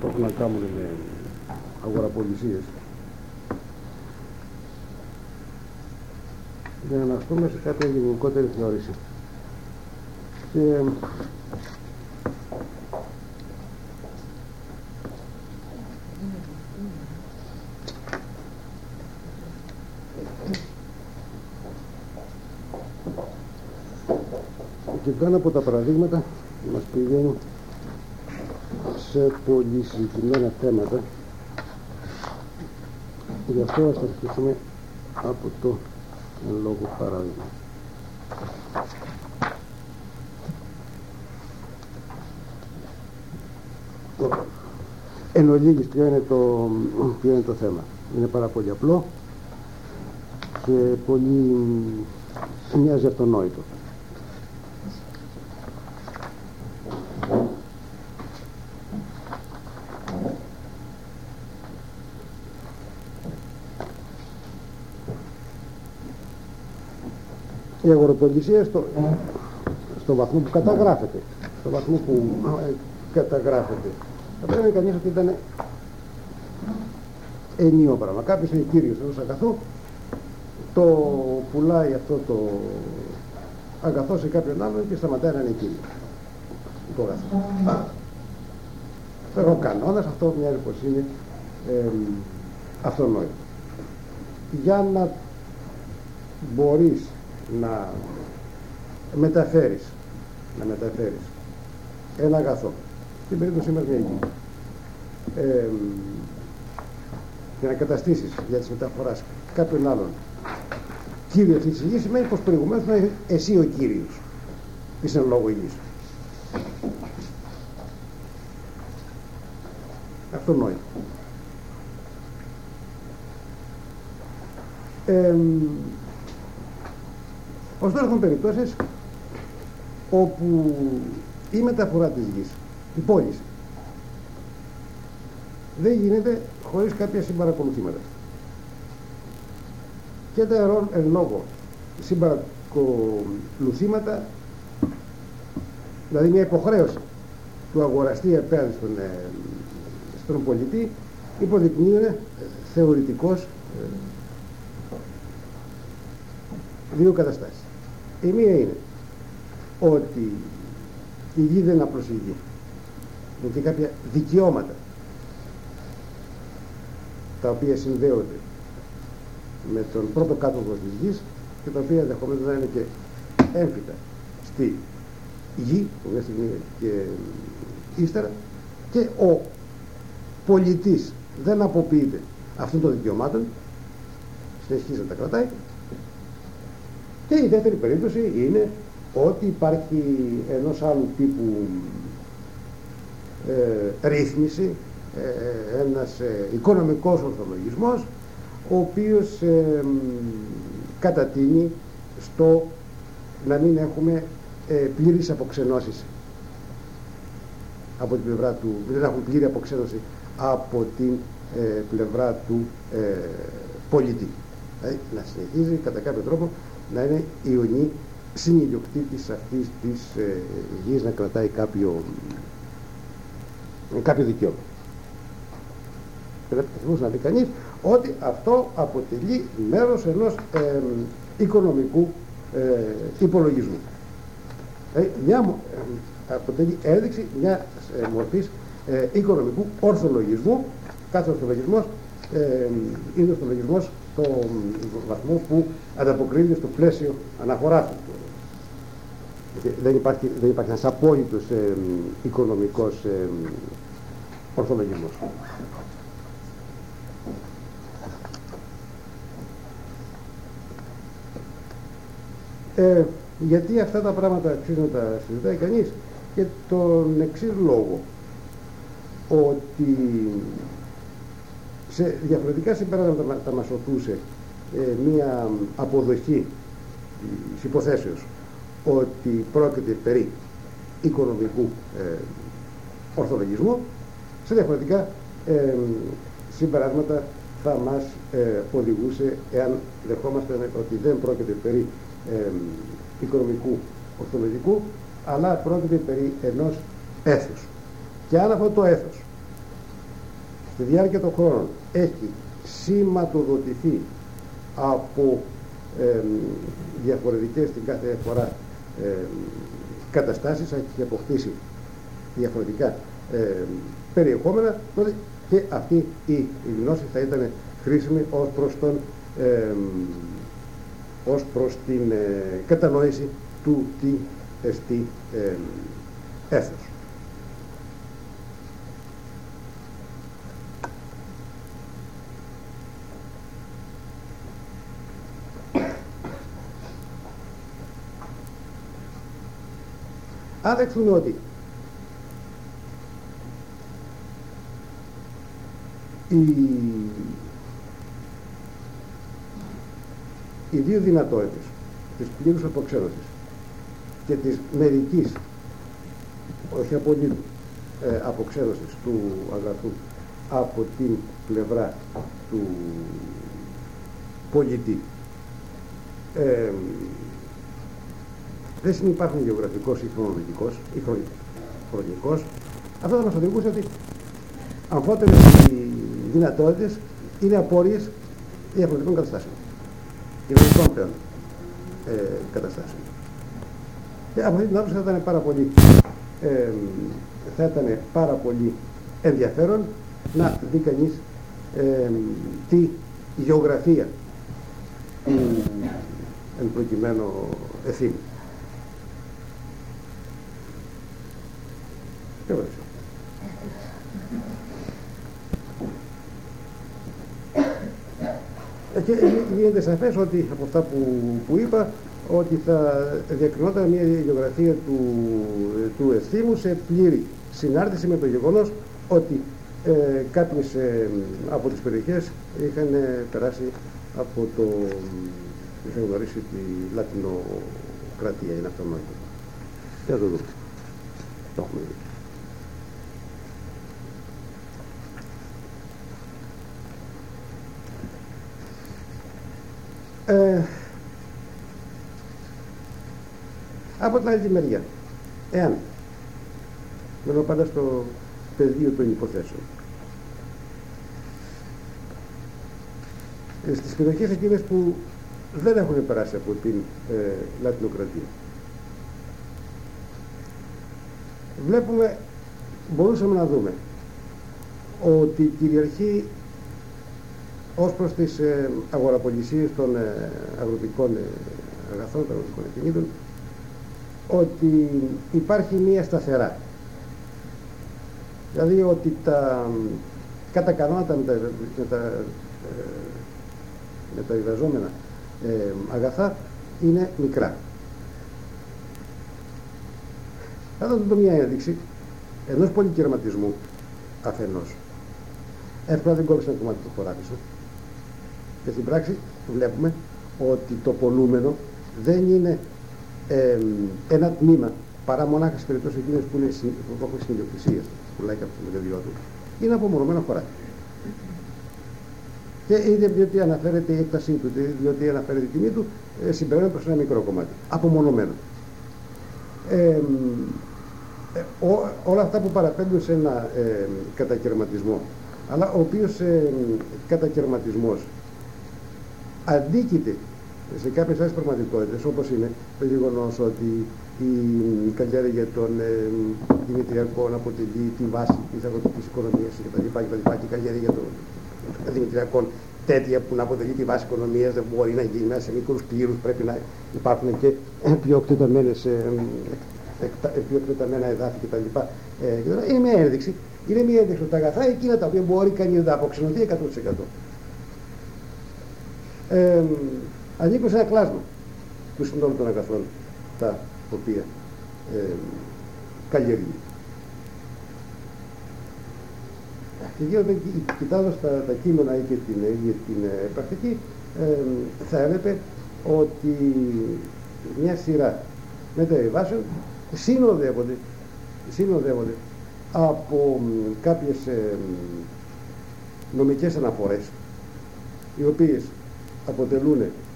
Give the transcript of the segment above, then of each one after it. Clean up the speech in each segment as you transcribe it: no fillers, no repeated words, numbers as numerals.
που έχουν να κάνουν με αγοραπολισίες, για να αναφερθούμε σε κάποια γενικότερη θεώρηση. Και κάνα από τα παραδείγματα μας πηγαίνουν σε πολύ συγκεκριμένα θέματα. Γι' αυτό ας αρχίσουμε από το εν λόγω παράδειγμα. Εν ολίγης, ποιο είναι το θέμα. Είναι πάρα πολύ απλό και πολύ μοιάζει αυτονόητο. Η αγοροπολισία στο βαθμό που καταγράφεται, θα πρέπει κανείς ότι ήταν ενίο πράγμα. Κάποιος είναι κύριος ενός αγαθού, το πουλάει αυτό το αγαθό σε κάποιον άλλον και σταματάει να είναι κύριος το αγαθό. Ο κανόνας, αυτό μοιάζει πως είναι αυτονόητο. Για να μπορείς να μεταφέρεις ένα αγαθό, στην περίπτωση μας μια γη, και να καταστήσεις για τις μεταφοράς κάποιον άλλον κύριο αυτής της γης, σημαίνει πως προηγουμένως να είσαι εσύ ο κύριος της εν λόγω γης. Αυτονόητο. Ωστόσο έχουν περιπτώσεις όπου η μεταφορά της γης, η πώληση, δεν γίνεται χωρίς κάποια συμπαρακολουθήματα. Και τα εν λόγω συμπαρακολουθήματα, δηλαδή μια υποχρέωση του αγοραστή απέναντι στον πολιτή, υποδεικνύουν θεωρητικώς δύο καταστάσεις. Η μία είναι ότι η γη δεν είναι απλώς η γη, είναι και κάποια δικαιώματα τα οποία συνδέονται με τον πρώτο κάτοχο της γης και τα οποία ενδεχομένως να είναι και έμφυτα στη γη μια στιγμή και ύστερα, και ο πολιτής δεν αποποιείται αυτών των δικαιωμάτων, συνεχίζει να τα κρατάει. Και η δεύτερη περίπτωση είναι ότι υπάρχει ενός άλλου τύπου ρύθμιση, ένας οικονομικός ορθολογισμός, ο οποίος κατατείνει στο να μην έχουμε πλήρης αποξενώσεις από την πλευρά του, δεν έχουν πλήρη αποξένωση από την πλευρά του πολίτη. Να συνεχίζει κατά κάποιο τρόπο να είναι ιονή συνειδιοκτήτης αυτής της γης, να κρατάει κάποιο δικαίωμα. Πρέπει να δει κανείς ότι αυτό αποτελεί μέρος ενός οικονομικού υπολογισμού. Αποτελεί ένδειξη μια μορφής οικονομικού ορθολογισμού. Κάθε ορθολογισμός είναι ορθολογισμός στο βαθμό που ανταποκρίνεται στο πλαίσιο αναφοράς του. Δεν υπάρχει ένας απόλυτος οικονομικός ορθολογισμός. Γιατί αυτά τα πράγματα αξίζει να τα συζητάει κανείς? Και τον εξής λόγο, ότι σε διαφορετικά συμπεράσματα θα μας οδηγούσε μία αποδοχή της υποθέσεως ότι πρόκειται περί οικονομικού ορθολογισμού, σε διαφορετικά συμπεράσματα θα μας οδηγούσε, εάν δεχόμαστε ότι δεν πρόκειται περί οικονομικού ορθολογικού, αλλά πρόκειται περί ενός έθους. Και αν αυτό το έθος στη διάρκεια των χρόνων έχει σηματοδοτηθεί από διαφορετικές την κάθε φορά καταστάσεις, έχει αποκτήσει διαφορετικά περιεχόμενα, τότε και αυτή η γνώση θα ήταν χρήσιμη ως προς την κατανόηση του τι εστί έθος. Αν δεχθούμε ότι οι δύο δυνατότητες της πλήρους αποξένωσης και της μερικής, όχι απολύτου, αποξένωσης του αγαθού από την πλευρά του πολιτή δεν συνυπάρχουν γεωγραφικός ή χρονολογικός ή χρονικός, αυτό θα μας οδηγούσε ότι αμφότερες οι δυνατότητες είναι απόρριες διαφορετικών καταστάσεων, κοινωνικών πλέον καταστάσεων. Και από αυτή την άποψη θα ήταν πάρα πολύ ενδιαφέρον να δει κανείς τι γεωγραφία του εν προκειμένου εθήμου. Και γίνεται σαφές ότι από αυτά που είπα ότι θα διακρινόταν μια γεωγραφία του ευθύμου σε πλήρη συνάρτηση με το γεγονός ότι κάποιες από τις περιοχές είχαν περάσει από είχαν γνωρίσει τη Λατινοκρατία, είναι αυτονόητο. Για να το δούμε. Το έχουμε δει. Από την άλλη μεριά, εάν μένω πάντα στο πεδίο των υποθέσεων, στις περιοχές εκείνες που δεν έχουν περάσει από την Λατινοκρατία, μπορούσαμε να δούμε ότι κυριαρχεί ως προς τις αγοραπολισίες των αγροτικών αγαθών, των αγροτικών ακινήτων, ότι υπάρχει μία σταθερά. Δηλαδή ότι τα κατά κανόνα μεταβιβαζόμενα αγαθά είναι μικρά. Θα δώσω μια ένδειξη ενός πολυκερματισμού αφενός. Εύκολα δεν κόβεις ένα κομμάτι του χωράφισου. Και στην πράξη βλέπουμε ότι το πολλούμενο δεν είναι ένα τμήμα, παρά μονάχα στις περιπτώσεις εκείνες που έχουν συνειδιοκτησία, πουλάει κάποιος το μεγαλειό του, είναι απομονωμένο χωράφι. Και είτε διότι αναφέρεται η έκτασή του, είτε διότι αναφέρεται η τιμή του, συμπεραίνεται προς ένα μικρό κομμάτι, απομονωμένο. Όλα αυτά που παραπέμπουν σε ένα κατακαιρματισμό, αλλά ο οποίος κατακαιρματισμός αντίκειται σε κάποιες άλλες πραγματικότητες, όπως είναι το γεγονός ότι η καλλιέργεια των δημητριακών αποτελεί τη βάση της αγροτικής οικονομίας κτλ. Και η καλλιέργεια των δημητριακών τέτοια που να αποτελεί τη βάση οικονομίας δεν μπορεί να γίνει μέσα σε μικρούς κλήρους, πρέπει να υπάρχουν και πιο εκτεταμένα εδάφη κτλ. Είναι μια ένδειξη. Είναι μια ένδειξη ότι τα αγαθά εκείνα τα οποία μπορεί κανείς να αποξενωθεί 100%. Ανήκουν σε ένα κλάσμα του συνόλου των αγαθών τα οποία καλλιεργεί. Και κοιτάζοντας τα κείμενα ή και την πρακτική, θα έβλεπε ότι μια σειρά μεταβιβάσεων συνοδεύονται από κάποιες νομικές αναφορές, οι οποίες αποτελούν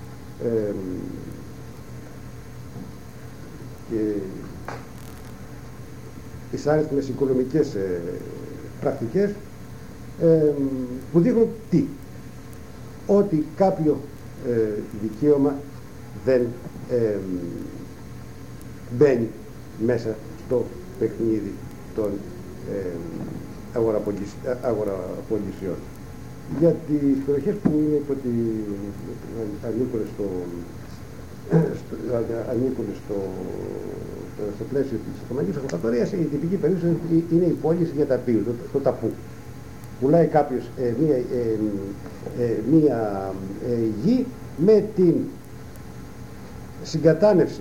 και εισάριστμες οικονομικές πρακτικές, που δείχνουν τι? Ότι κάποιο δικαίωμα δεν μπαίνει μέσα στο παιχνίδι των αγοραπολισιών. Για τις περιοχές που είναι ανήκουν στο πλαίσιο της Οθωμανικής Αυτοκρατορίας, η τυπική περίπτωση είναι η πώληση για ταπείου, το ταπού. Πουλάει κάποιος μία γη με τη συγκατάνευση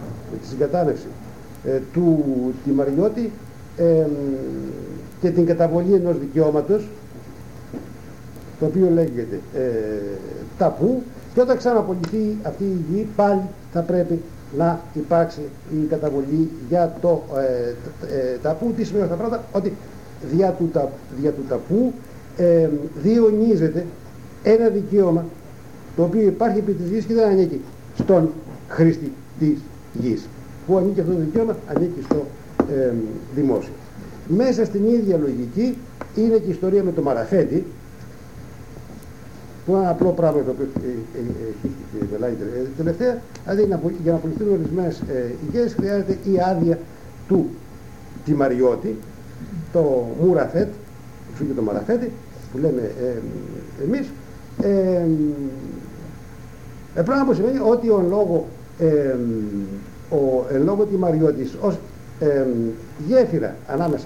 του τιμαριώτη και την καταβολή ενός δικαιώματος, το οποίο λέγεται ταπού, και όταν ξαναπολυθεί αυτή η γη πάλι θα πρέπει να υπάρξει η καταβολή για το ταπού. Τι σημαίνει αυτά τα πράγματα? Ότι δια του ταπού διονύζεται ένα δικαίωμα το οποίο υπάρχει επί της γης και δεν ανήκει στον χρήστη της γης. Που ανήκει αυτό το δικαίωμα? Ανήκει στο δημόσιο. Μέσα στην ίδια λογική είναι και η ιστορία με το μαραφέτη, που είναι ένα απλό πράγμα το οποίο μιλάει τελευταία. Δηλαδή για να απολυθούν ορισμένες γης χρειάζεται η άδεια του τιμαριώτη, το μουραφέτ, εξού και το μαραφέτη που λέμε εμείς, πράγμα που σημαίνει ότι ο εν λόγω τιμαριώτης ως γέφυρα ανάμεσα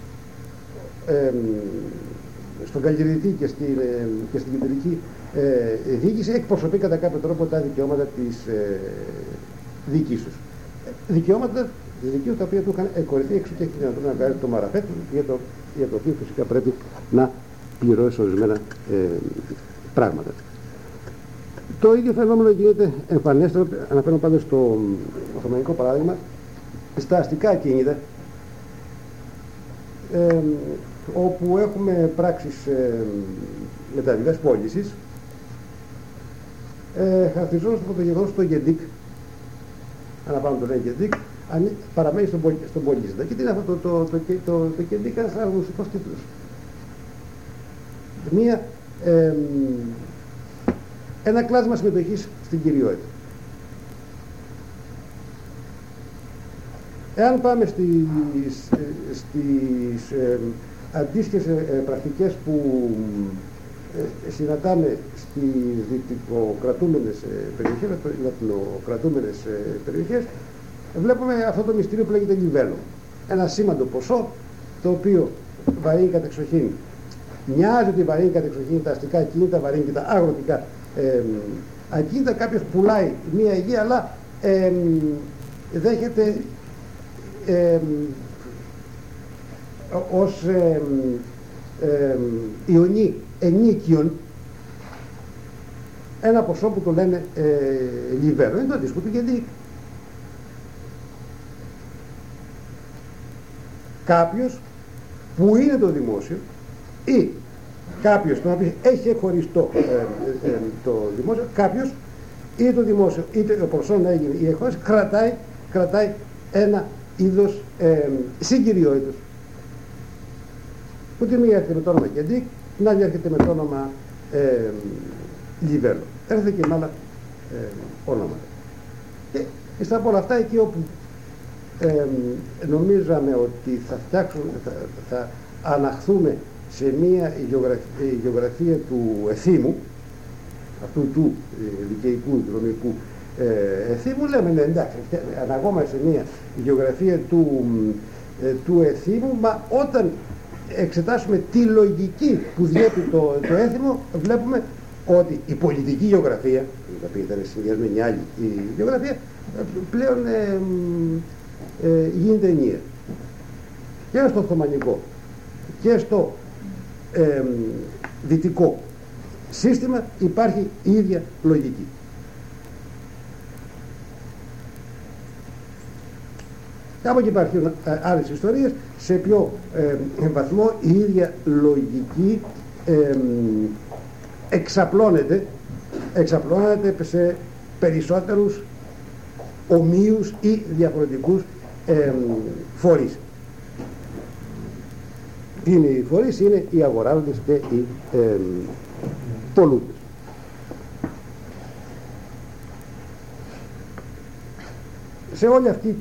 στον καλλιεργητή και στην κεντρική διοίκηση εκπροσωπεί κατά κάποιο τρόπο τα δικαιώματα της διοίκησης τους. Δικαιώματα τα οποία του είχαν εκχωρηθεί, έξω και έχει δυνατόν να βγάλει το μαραφέτ, για το οποίο φυσικά πρέπει να πληρώσει ορισμένα πράγματα. Το ίδιο φαινόμενο γίνεται εμφανέστερο, αναφέρω πάντα στο οθωμανικό παράδειγμα, στα αστικά ακίνητα, όπου έχουμε πράξεις μεταβιβές πώλησης, χαρακτηριζόμαστε από το γεγονός ότι το ΓΕΔΙΚ, αναπάνω το λέει ΓΕΔΙΚ, παραμένει στον πολίστα. Και τι είναι αυτό το ΓΕΔΙΚ? Ένας αγνωστικός τίτλος. Ένα κλάσμα συμμετοχής στην κυριότητα. Εάν πάμε στις αντίστοιχες πρακτικές που συναντάμε στις δυτικοκρατούμενες περιοχές, λατινοκρατούμενες περιοχές, βλέπουμε αυτό το μυστήριο που λέγεται λιβέλο. Ένα σήμαντο ποσό, το οποίο βαρύνει κατεξοχήν. Μοιάζει ότι βαρύνει κατεξοχήν τα αστικά ακίνητα, βαρύνει και τα αγροτικά ακίνητα. Κάποιος πουλάει μία γη, αλλά δέχεται ως ιονή ενίκιον ένα ποσό που το λένε λιβέρο. Είναι το αντίστοιχο του ΓΕΔΙΚ. Κάποιος που είναι το δημόσιο ή κάποιος τον οποίο έχει εκχωριστό το δημόσιο, κάποιος είτε το δημόσιο είτε ο προσόν έγινε η εκχώρηση, κρατάει ένα είδος συγκυριότητος, που τη μία έρχεται με το όνομα ΓΕΔΙΚ, την άλλη έρχεται με το όνομα λιβέλο. Έρχεται και με άλλα ονόματα. Και ύστερα από όλα αυτά, εκεί όπου νομίζαμε ότι θα αναχθούμε σε μια γεωγραφία του εθήμου, αυτού του δικαιικού δρομικού εθήμου, λέμε ναι, εντάξει, αναγόμαστε σε μια γεωγραφία του εθήμου, μα όταν εξετάσουμε τη λογική που διέπει το έθιμο, βλέπουμε ότι η πολιτική γεωγραφία, η οποία ήταν συνδυασμένη άλλη η γεωγραφία, πλέον γίνεται ενιαία. Και στο οθωμανικό και στο δυτικό σύστημα υπάρχει η ίδια λογική. Από εκεί υπάρχουν άλλες ιστορίες, σε ποιο βαθμό η ίδια λογική εξαπλώνεται σε περισσότερους ομοίους ή διαφορετικούς φορείς. είναι οι φορείς, είναι οι αγοράζοντες και οι πολλούντες. Σε όλη αυτή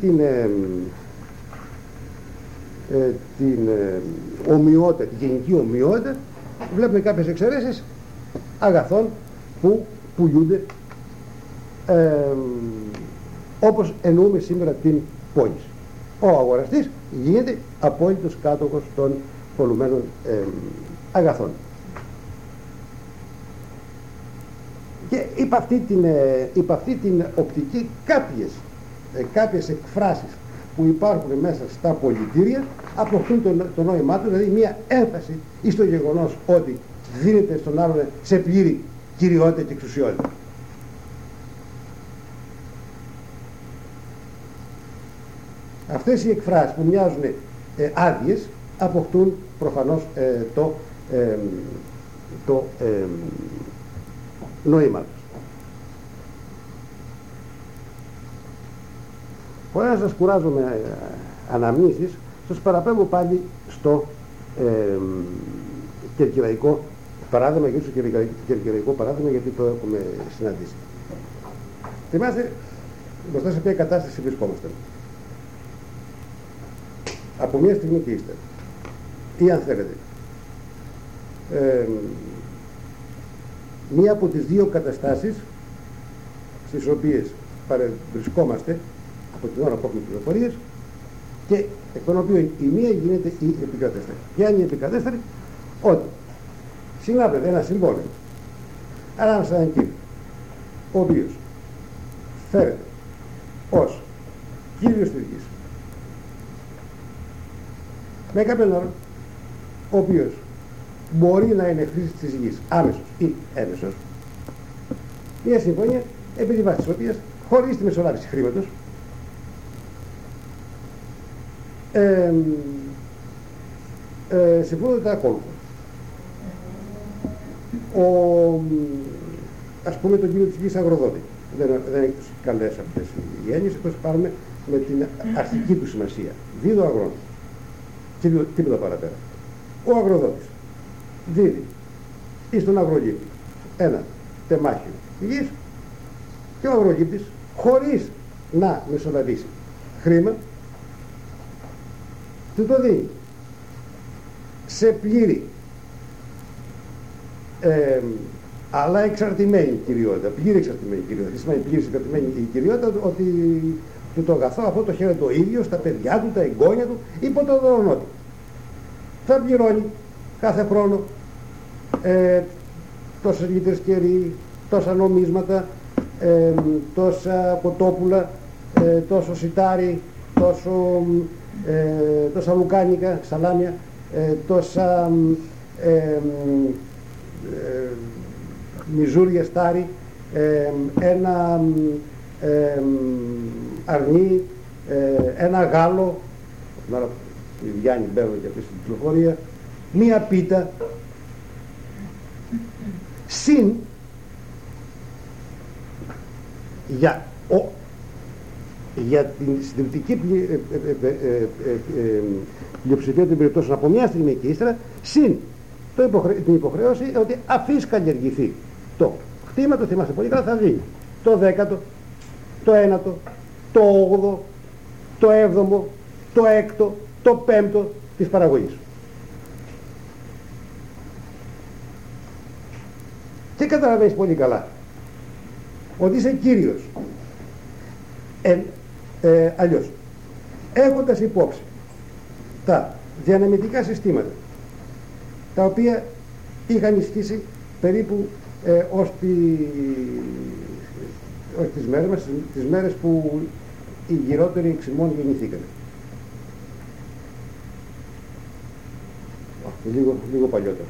την ομοιότητα, την γενική ομοιότητα, βλέπουμε κάποιες εξαιρέσεις αγαθών που πουλούνται όπως εννοούμε σήμερα την πώληση. Ο αγοραστής γίνεται απόλυτος κάτοχος των πολλουμένων αγαθών. Και υπ' αυτή την οπτική κάποιες εκφράσεις που υπάρχουν μέσα στα πολιτήρια αποκτούν το νόημά του, δηλαδή μια έμφαση στο γεγονός ότι δίνεται στον άλλον σε πλήρη κυριότητα και εξουσιότητα. Αυτές οι εκφράσεις που μοιάζουν άδειες αποκτούν προφανώς το νόημά τους. Χωρίς να σας κουράζω με αναμνήσεις, σας παραπέμπω πάλι στο κερκυραϊκό παράδειγμα, γιατί στο κερκυραϊκό παράδειγμα, γιατί το έχουμε συναντήσει. Θυμάστε μπροστά σε ποια κατάσταση βρισκόμαστε. Από μια στιγμή και ύστερα, ή αν θέλετε, μία από τις δύο καταστάσεις στις οποίες παρευρισκόμαστε από την ώρα που έχουμε πληροφορίες και εκ των οποίων η μία γίνεται η επικρατέστερη. Ποια είναι η επικρατέστερη? Ότι συνάπτεται ένα συμβόλαιο ανάμεσα σε έναν κύριο, ο οποίος φέρεται ως κύριος της γης με κάποιον άλλον, ο οποίος μπορεί να είναι χρήστης της γης άμεσος ή έμεσος, μια συμφωνία επί τη βάση της οποίας, χωρίς τη μεσολάβηση χρήματος, συμφωνούνται τα ακόλουθα. Ας πούμε τον κύριο της γης αγροδότη, δεν είναι καλές αυτές οι έννοιες, εκτός πάρουμε με την αρχική του σημασία, δίδω αγρόν και τίποτα παραπέρα. Ο αγροδότης δίδει εις τον αγρογύπτη ένα τεμάχιο γης και ο αγρογύπτης, χωρίς να μεσολαβήσει χρήμα, του το δίνει σε πλήρη αλλά εξαρτημένη κυριότητα. Πλήρη εξαρτημένη κυριότητα. Τι σημαίνει πλήρη εξαρτημένη κυριότητα? Ότι του το αγαθό αυτό το χαίρεται το ίδιο στα παιδιά του, τα εγγόνια του, υπό το δωρονό του. Θα πληρώνει κάθε χρόνο τόσες λίτρες κερί, τόσα νομίσματα, τόσα κοτόπουλα, τόσο σιτάρι, τόσα λουκάνικα, σαλάμια, τόσα μιζούρια στάρι, ένα αρνί, ένα γάλο, οι Βιάννη μπαίνουν και αυτοί στην κυκλοφορία, μία πίτα, συν για την συντριπτική πλειοψηφία των περιπτώσεων από μια στιγμή και ύστερα, συν την υποχρέωση ότι αφήσει καλλιεργηθεί το κτήμα, το θυμάστε πολύ καλά, θα δίνει το 10ο, το 9ο, το 8ο, το 7ο, το 6ο, το 5ο της παραγωγής. Και καταλαβαίνεις πολύ καλά ότι είσαι κύριος. Αλλιώς, έχοντας υπόψη τα διανεμητικά συστήματα τα οποία είχαν ισχύσει περίπου ως τις μέρες μας, τις μέρες που οι γυρότεροι εξημών γεννηθήκανε. Λίγο παλιότερα.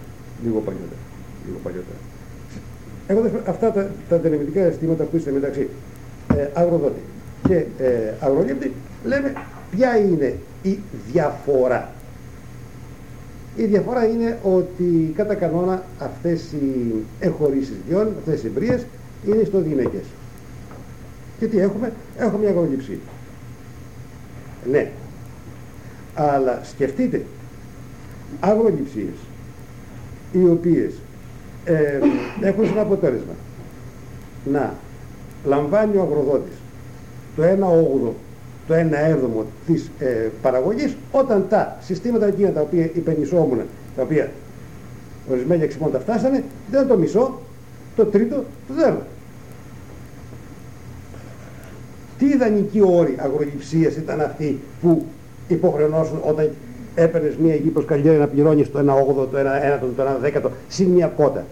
Έχοντας αυτά τα διανεμητικά συστήματα που είστε μεταξύ αγροδότη και αγρογύπτη, λέμε ποια είναι η διαφορά. Η διαφορά είναι ότι κατά κανόνα αυτές οι εχωρήσεις γιών, αυτές οι εμπρίες είναι στο γυναικές. Και τι έχουμε? Έχουμε μια αγρογύψη. Ναι. Αλλά σκεφτείτε αγροληψίες οι οποίες έχουν σαν αποτέλεσμα να λαμβάνει ο αγροδότης το 1/8, το 1/7 της παραγωγής, όταν τα συστήματα εκείνα τα οποία υπενισόμουν, τα οποία ορισμένοι εξημών τα φτάσανε, ήταν το μισό, το τρίτο, το δέρμα. Τι ιδανικοί όροι αγροληψίας ήταν αυτοί που υποχρεωνόσουν όταν έπαιρνες μία γη προς καλλιέργεια να πληρώνεις το 1/8, το 1/9, το 1/10 συν μία κότα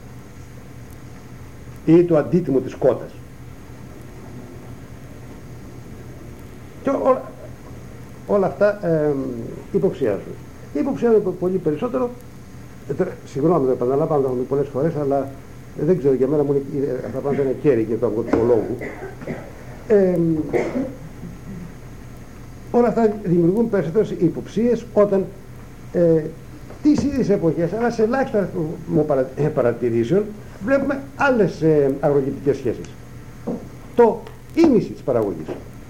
ή το αντίτιμο της κότας. Και όλα αυτά υποψιάζουν. Υποψιάζουν πολύ περισσότερο, συγγνώμη, το επαναλαμβάνω πολλές φορές, αλλά δεν ξέρω, για μένα αυτά πράγματα είναι κέρι και το αγροτικολόγου. Όλα αυτά δημιουργούν περισσότερες υποψίες όταν τις ίδιες εποχές, αλλά σε ελάχιστα παρατηρήσεων, βλέπουμε άλλες αγρογητικές σχέσεις. Το ίμιση της παραγωγής.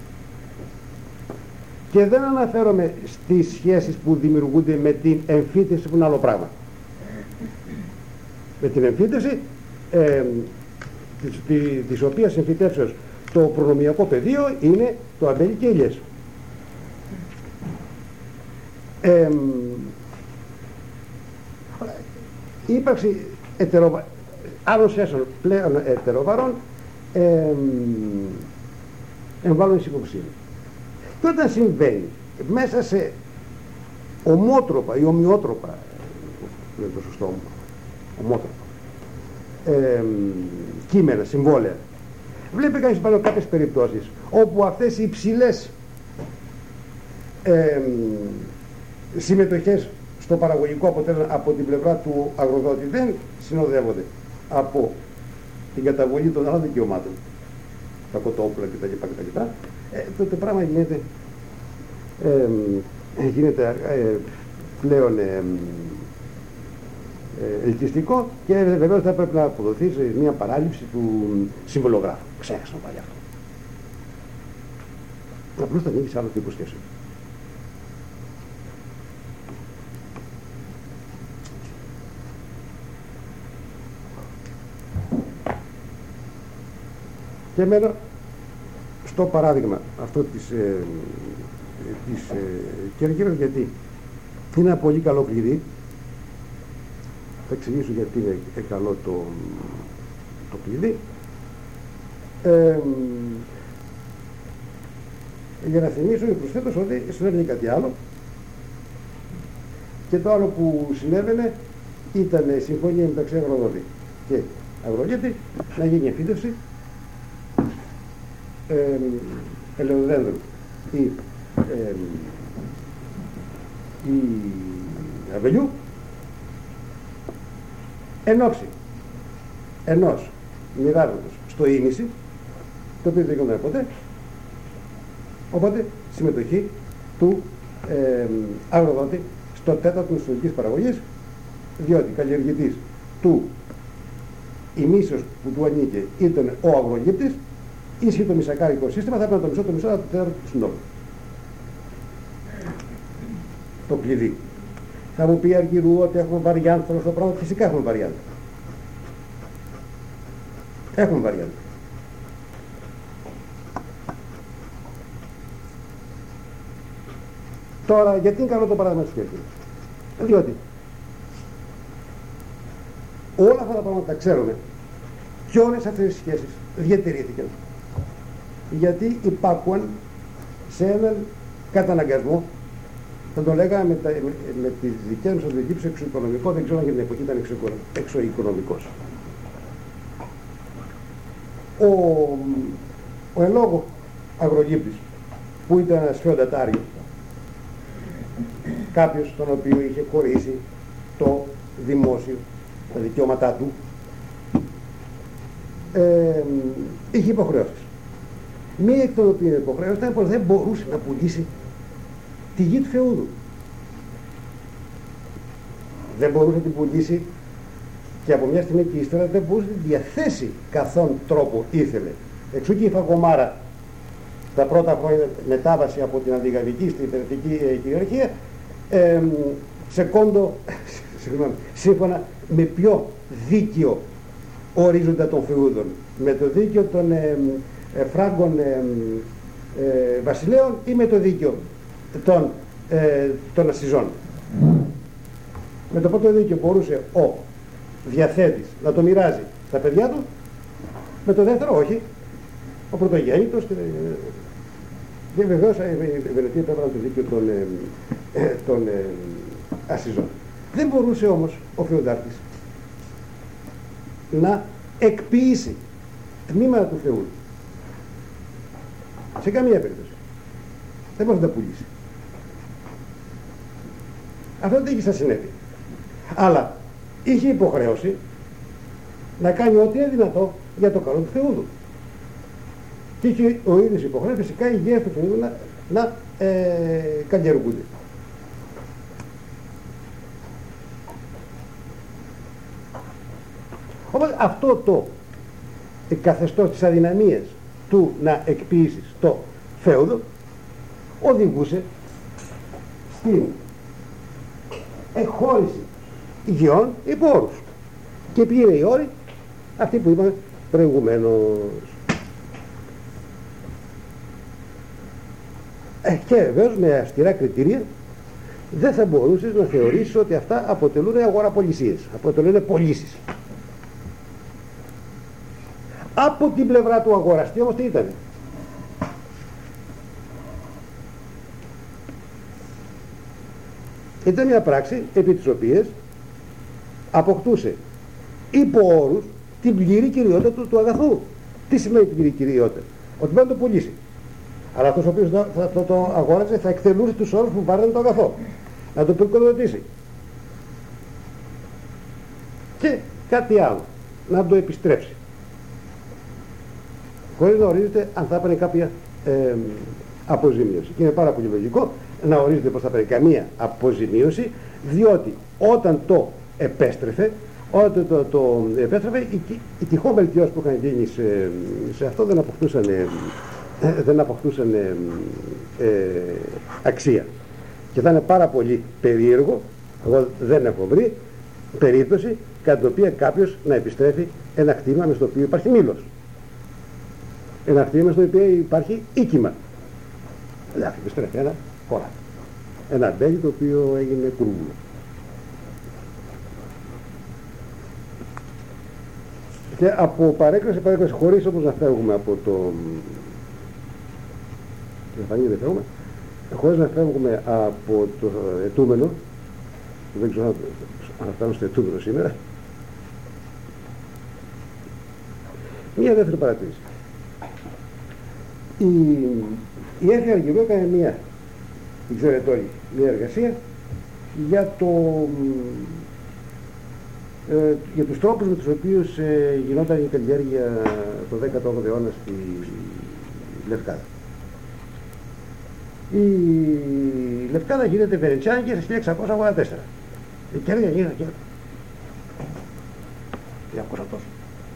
Και δεν αναφέρομαι στις σχέσεις που δημιουργούνται με την εμφύτευση, που είναι άλλο πράγμα. Με την εμφύτευση, της οποίας εμφυτεύσεως το προνομιακό πεδίο είναι το αμπέλι και οι ελιές. Η ύπαρξη άλλων σχέσεων πλέον ετεροβαρών εμβάλλουν εις υποψία. Και όταν συμβαίνει μέσα σε ομότροπα ή ομοιότροπα, είναι το σωστό μου, ομότροπα, κείμενα, συμβόλαια, βλέπει κανείς πάνω κάποιες περιπτώσεις όπου αυτές οι υψηλές συμμετοχές στο παραγωγικό αποτέλεσμα από την πλευρά του αγροδότη δεν συνοδεύονται από την καταβολή των άλλων δικαιωμάτων, τα κοτόπουλα κτλ. Το πράγμα γίνεται πλέον ελκυστικό και βεβαίως θα πρέπει να αποδοθεί σε μια παράληψη του συμβολογράφου. Ξέχασα να πάει αυτό. Απλώς θα ανοίγει σε άλλο τύπο σχέσεων. Και μένω στο παράδειγμα αυτό της Κέρκυρας, γιατί είναι ένα πολύ καλό κλειδί. Θα εξηγήσω γιατί είναι καλό το κλειδί. Για να θυμίσω προσθέτω ότι συνέβαινε κάτι άλλο, και το άλλο που συνέβαινε ήταν συμφωνία μεταξύ αγροδότη και αγρογέτη να γίνει εμφύτευση ελαιοδέντρου ή αβελιού εν όψη ενός μοιράζοντος στο ίμιση, το οποίο δεν γινόταν ποτέ. Οπότε συμμετοχή του αγροδότη στο τέταρτο της συλλογικής παραγωγής, διότι καλλιεργητής του ημίσεως που του ανήκε ήταν ο αγρογύπτης, ίσχυε το μισακάρικο σύστημα, θα έπαιρνε το μισό, το τέταρτο του συνόλου. Το κλειδί. Θα μου πει Αργυρού ότι έχουμε βαριάνθρω στο πράγμα. Φυσικά έχουμε βαριάνθρω. Έχουμε βαριάνθρω. Τώρα, γιατί είναι καλό το παράδειγμα της Κέρκυρας? Διότι όλα αυτά τα πράγματα τα ξέρουμε και όλες αυτές τις σχέσεις διατηρήθηκαν. Γιατί υπάρχουν σε έναν καταναγκασμό, θα το λέγαμε με τις δικές μας αντιλήψεις εξωοικονομικό, δεν ξέρω αν για την εποχή ήταν εξωοικονομικός. Ο εν λόγω αγρογύπτης, που ήταν ένας φεοντατάριο, κάποιος τον οποίο είχε χωρίσει το δημόσιο, τα δικαιώματά του, είχε υποχρεώσεις. Μία εκ των οποίων υποχρεώσεις ήταν πως δεν μπορούσε να πουλήσει τη γη του φεούδου. Δεν μπορούσε να την πουλήσει και από μια στιγμή και ύστερα δεν μπορούσε να την διαθέσει καθόν τρόπο ήθελε. Εξού και η Φαγωμάρα τα πρώτα χρόνια μετάβαση από την αντιγαβική στην υπηρετική κυριαρχία σύμφωνα με ποιο δίκαιο ορίζοντα των φεούδων, με το δίκαιο των φράγκων βασιλέων ή με το δίκαιο των ασιζών. Με το πρώτο δίκαιο μπορούσε ο διαθέτης να το μοιράζει στα παιδιά του, με το δεύτερο όχι, ο πρωτογέννητος. Και βεβαίως η Βενετία επέβαλε το δίκαιο των ασιζών. Δεν μπορούσε όμως ο φεουδάρτης να εκποιήσει τμήματα του Θεού. Σε καμία περίπτωση. Δεν μπορεί να τα πουλήσει. Αυτό δεν είχε σαν συνέπεια. Αλλά είχε υποχρέωση να κάνει ό,τι είναι δυνατό για το καλό του Θεού. Και είχε ο ίδιος υποχρέωση φυσικά οι γέες του Θεού να καλλιεργούνται. Οπότε αυτό το καθεστώς της αδυναμίας του να εκποιήσεις το φέουδο οδηγούσε στην εκχώρηση γεών υπό όρους. Και ποιοι είναι οι όροι? Αυτοί που είπαμε προηγουμένως. Και βεβαίως με αυστηρά κριτήρια δεν θα μπορούσες να θεωρήσεις ότι αυτά αποτελούν αγοραπολισίες, αποτελούν πωλήσεις. Από την πλευρά του αγοραστή όμως τι ήταν? Ήταν μια πράξη επί της οποίας αποκτούσε υπό όρους την πλήρη κυριότητα του αγαθού. Τι σημαίνει την πλήρη κυριότητα? Ότι μπορεί να το πουλήσει. Αλλά αυτός ο οποίος θα το αγόραζε θα εκτελούσε τους όρους που πάρει το αγαθό. Να το πρικοδοτήσει. Και κάτι άλλο. Να το επιστρέψει. Χωρίς να ορίζεται αν θα έπαιρνε κάποια αποζημίωση. Και είναι πάρα πολύ λογικό να ορίζεται πως θα έπαιρνε καμία αποζημίωση, διότι όταν το επέστρεφε, οι τυχόν βελτιώσεις που είχαν γίνει σε αυτό δεν αποκτούσαν αξία. Και θα είναι πάρα πολύ περίεργο, εγώ δεν έχω βρει περίπτωση κατά την οποία κάποιος να επιστρέφει ένα κτήμα με στο οποίο υπάρχει μήλος. Ένα κτήμα στο οποίο υπάρχει οίκημα. Δηλαδή επιστρέφει ένα χώρα. Ένα μπέλι το οποίο έγινε κουρβούλο. Και από παρέκκληση χωρίς όμως να φεύγουμε από το χωρίς να φεύγουμε από το ετούμενο, δεν ξέρω αν θα φτάνω στο ετούμενο σήμερα, μία δεύτερη παρατήρηση. Η Έρθια Αργυρού έκανε μία εργασία για τους τρόπους με τους οποίους γινόταν η καλλιέργεια το 18ο αιώνα στη Λευκάδα. Η Λευκάδα γίνεται Βενετσιάνικη σε 1684. Η καλλιέργεια γίνεται και 200 τόσο.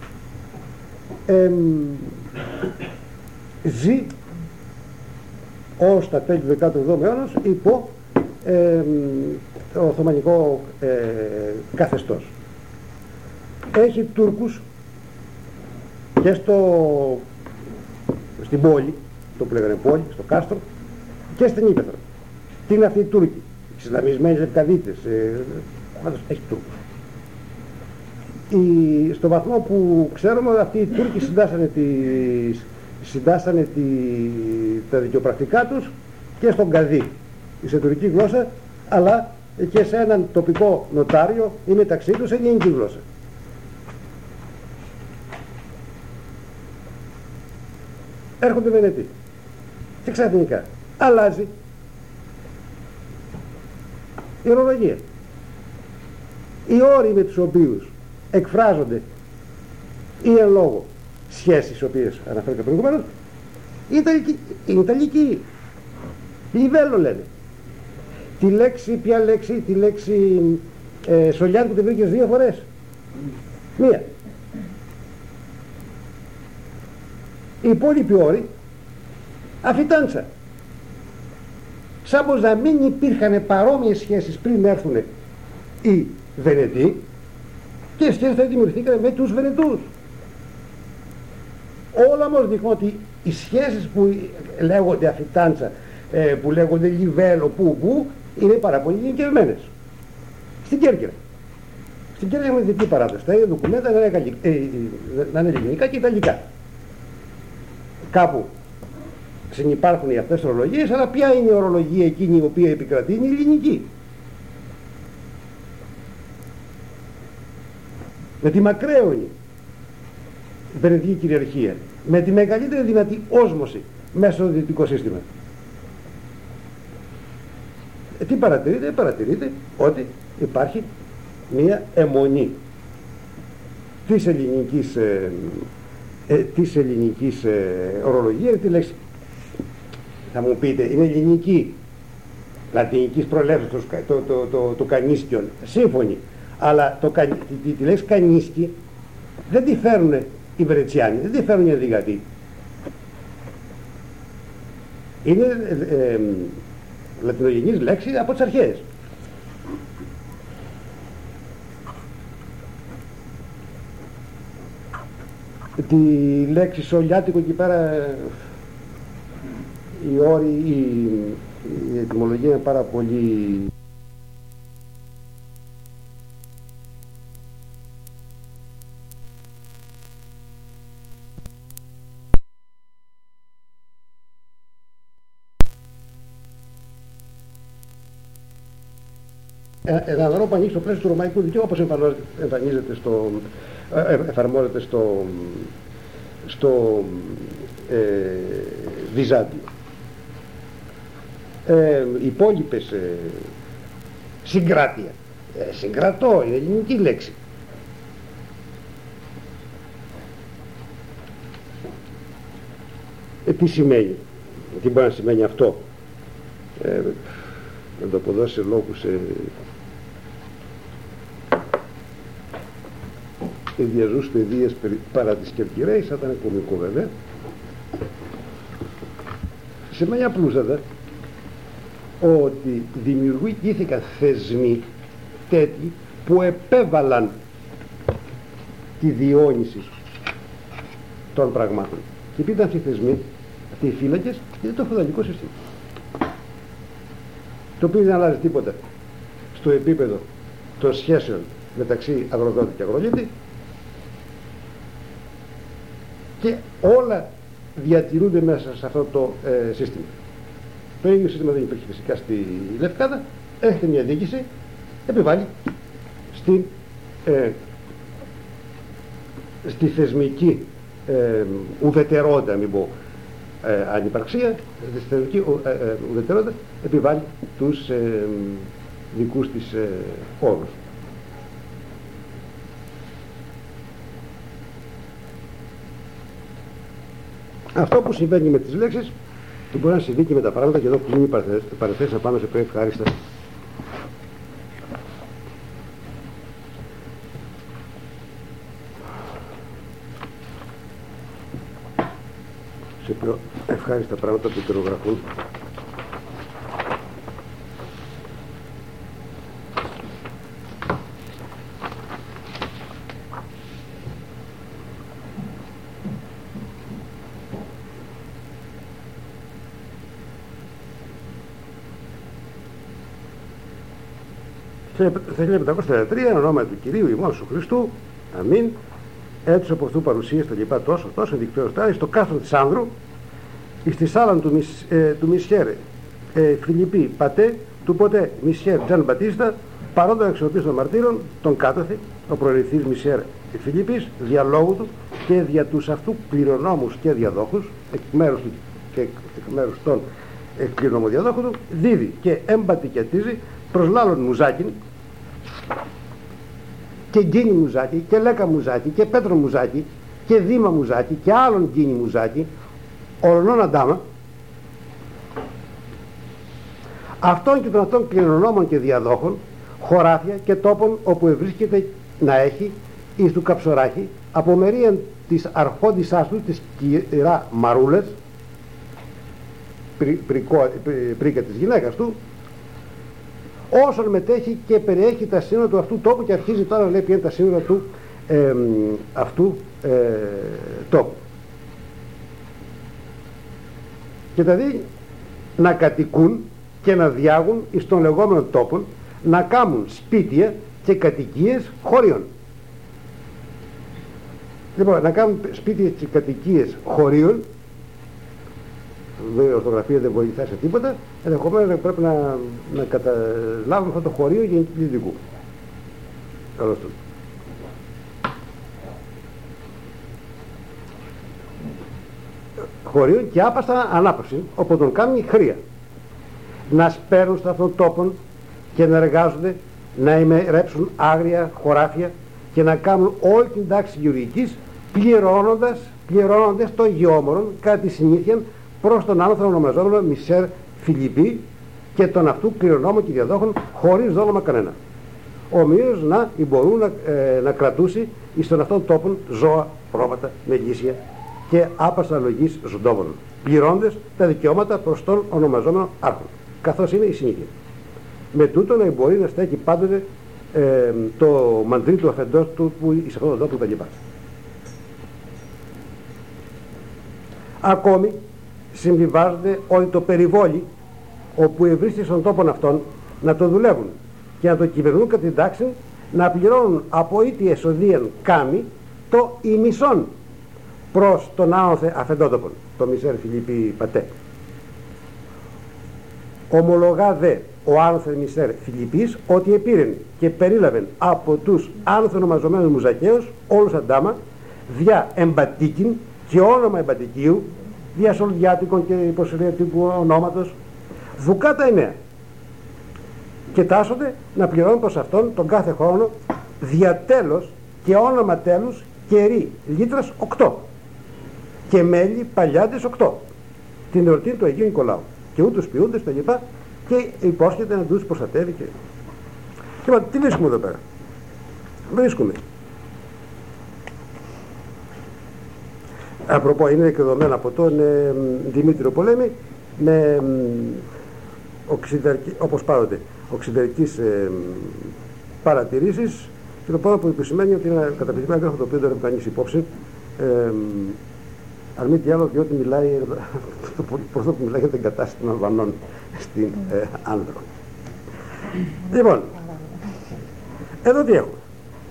Ζει ως τα τέλη του 17ου αιώνα υπό το Οθωμανικό καθεστώς. Έχει Τούρκους και στην πόλη, το που λέγανε πόλη, στο κάστρο, και στην Ήπεθρο. Τι είναι αυτοί οι Τούρκοι? Ισλαμισμένοι Λευκαδίτες, πάντως έχει Τούρκους. Στο βαθμό που ξέρουμε αυτοί οι Τούρκοι συντάσσανε τα δικαιοπρακτικά τους και στον Καδί, σε τουρκική γλώσσα, αλλά και σε έναν τοπικό νοτάριο ή μεταξύ τους σε ελληνική γλώσσα. Έρχονται Βενετοί και ξαφνικά αλλάζει η ορολογία. Οι όροι με τους οποίους εκφράζονται ή εν λόγω σχέσεις, τις οποίες αναφέρθηκα προηγουμένως, είναι ιταλική. Λιβέλο λένε. Τη λέξη Σολιάνικο τη βρήκες 2 φορές. Μία. Οι υπόλοιποι όροι αφιτάντσα. σαν πως να μην υπήρχαν παρόμοιες σχέσεις πριν έρθουν οι Βενετοί, και οι σχέσεις θα δημιουργηθήκαν με τους Βενετούς. Όλα όμως δείχνουν ότι οι σχέσεις που λέγονται Αφιτάντσα, που λέγονται Λιβέλο, που είναι πάρα πολύ γενικευμένες. Στην Κέρκυρα. Στην Κέρκυρα έχουμε δική παράδοση. Τα ίδια ντοκουμέντα να είναι ελληνικά και ιταλικά. Κάπου συνυπάρχουν οι αυτές ορολογίες, αλλά ποια είναι η ορολογία εκείνη η οποία επικρατεί? Είναι η ελληνική. Με τη μακραίωνη βενετική κυριαρχία, με τη μεγαλύτερη δυνατή όσμωση μέσα στο δυτικό σύστημα. Τι παρατηρείτε? Παρατηρείτε ότι υπάρχει μία αιμονή της ελληνικής ορολογίας. Τη λέξη, θα μου πείτε, είναι ελληνική, λατινικής προελεύσεως το κανίσκιον, σύμφωνοι, αλλά τη λέξη κανίσκι δεν τη φέρουν οι Βενετσιάνοι, δεν τη φέρουν οι Ενδυγατοί. Είναι λατινογενής λέξη από τις αρχαίες. Τη λέξη σολιάτικο εκεί πέρα, οι όροι, η ετυμολογία είναι πάρα πολύ... Ένα δρόμο που ανοίξει στο πλαίσιο του ρωμαϊκού δικαίου, όπως εφαρμόζεται στο Βυζάντιο. Οι υπόλοιπες συγκράτεια, συγκρατώ, είναι ελληνική λέξη. Τι σημαίνει, τι μπορεί να σημαίνει αυτό? Να το αποδώσει σε λόγους ενδιαζούς παιδείας παρά τις Κερκυραίης, θα ήταν κωμικό βέβαια. Σημαίνει απλούστατα ότι δημιουργήθηκαν θεσμοί τέτοιοι που επέβαλαν τη διόνυση των πραγμάτων. Και ποιοι ήταν αυτοί οι θεσμοί? Αυτοί οι φύλακες, είναι το φεουδαλικό σύστημα, το οποίο δεν αλλάζει τίποτα στο επίπεδο των σχέσεων μεταξύ αγροδότη και αγρολίτη, και όλα διατηρούνται μέσα σε αυτό το σύστημα. Το ίδιο σύστημα δεν υπήρχε φυσικά στη Λευκάδα. Έχετε μια διοίκηση, επιβάλλει στη θεσμική ουδετερότητα, μην πω ανυπαρξία, στη θεσμική ουδετερότητα επιβάλλει τους δικούς της όρους. Αυτό που συμβαίνει με τις λέξεις του μπορεί να συμβεί και με τα πράγματα, και εδώ κλείνει η παρεθέση, να πάμε σε πιο ευχάριστα πράγματα που υπερογραφούν. Το 1533 εν ονόμα του Κυρίου ημών του Χριστού, αμήν, έτσι από αυτού παρουσίες τα λοιπά τόσο δικτυός τάρι, στο κάστρο της Άνδρου, εις τη σάλαν του Μισχέρ Φιλιππί Πατέ, του ποτέ Μισχέρ Τζαν Μπατίστα, παρόντων εξοπλίστων των μαρτύρων, τον κάτωθη, ο προερηθής Μισχέρ Φιλιππής, δια λόγου του και δια τους αυτού κληρονόμους και διαδόχους, εκ μέρους του και εκ μέρους των κληρονομοδιαδόχου του, δίδει και εμπατικιατίζει προς λάλλον Μουζάκιν και Γκίνη Μουζάκη και Λέκα Μουζάκη και Πέτρο Μουζάκη και Δήμα Μουζάκη και άλλον Γκίνη Μουζάκη, ολονών αντάμα, αυτών και των αυτών κληρονόμων και διαδόχων, χωράφια και τόπων όπου ευρίσκεται να έχει εις του Καψοράχη από μερίαν της αρχόντισσάς του της κυρά Μαρούλες, πρίκα της γυναίκας του, όσον μετέχει και περιέχει τα σύνορα του αυτού τόπου, και αρχίζει τώρα να λέει ποια είναι τα σύνορα του αυτού τόπου. Και δηλαδή να κατοικούν και να διάγουν εις των λεγόμενων τόπων, να κάνουν σπίτια και κατοικίες χωρίων. Λοιπόν, να κάνουν σπίτια και κατοικίες χωρίων, η ορθογραφία δεν βοηθάει σε τίποτα, ενδεχομένως πρέπει να καταλάβουμε αυτό το χωρίο γενικού. Καλώς του. Χωρίων και άπαστα ανάπαυση, όπου τον κάνουν χρία. Να σπέρνουν σε αυτόν τον τόπο και να εργάζονται, να ημερέψουν άγρια χωράφια και να κάνουν όλη την τάξη γεωργικής, πληρώνοντας το γεώμορον κατά τη συνήθεια προς τον άνθρωπο ονομαζόμενο Μισέρ Φιλιππή και τον αυτού κληρονόμων και διαδόχων χωρίς δόλωμα κανένα. Ομοίως να μπορούν να κρατούσει εις τον αυτόν τόπον ζώα, πρόβατα, μελίσια και άπαστα λογής ζωντόβων, πληρώντες τα δικαιώματα προς τον ονομαζόμενο άρχον, καθώς είναι η συνήθεια. Με τούτο να μπορεί να στέκει πάντοτε το μαντρί του αφεντός του που εις αυτόν τον τόπο τα λοιπά. Ακόμη συμβιβάζονται ότι το περιβόλι όπου ευρίσκεται στον τόπο αυτόν να το δουλεύουν και να το κυβερνούν κατά την τάξη, να πληρώνουν από ήτι εσοδίαν κάμι το ημισόν προς τον άωθε αφεντότοπον, το Μισέρ Φιλιππή πατέ. Ομολογά δε ο άνωθε Μισέρ Φιλιππής ότι επήρεν και περίλαβεν από τους άνωθε ονομαζομένους μουζακαίους όλους αντάμα δια εμπατίκην και όνομα εμπατικίου, δια σολδιάτικων και υποσυριατικού ονόματος, δουκάτα 9, και τάσσονται να πληρώνουν προς αυτόν τον κάθε χρόνο διατέλος και όνομα τέλους κερί λίτρας 8 και μέλι παλιάντες 8 την εορτή του Αγίου Νικολάου και ούτως ποιούντες τα λοιπά, και υπόσχεται να τους προστατεύει. Και λοιπόν, τι βρίσκουμε εδώ πέρα? Βρίσκουμε, απροπό, είναι εκδεδομένα από τον Δημήτριο Πολέμη με όπως πάρονται οξυδερκείς παρατηρήσεις, και το πρώτο που επισημαίνει ότι είναι ένα καταπληκτικό έγγραφο το οποίο δεν έχει κανείς υπόψη, αν μη τι άλλο, διότι μιλάει προς το που μιλάει για την κατάσταση των Αλβανών στην Άνδρο. Λοιπόν, εδώ τι έχουμε?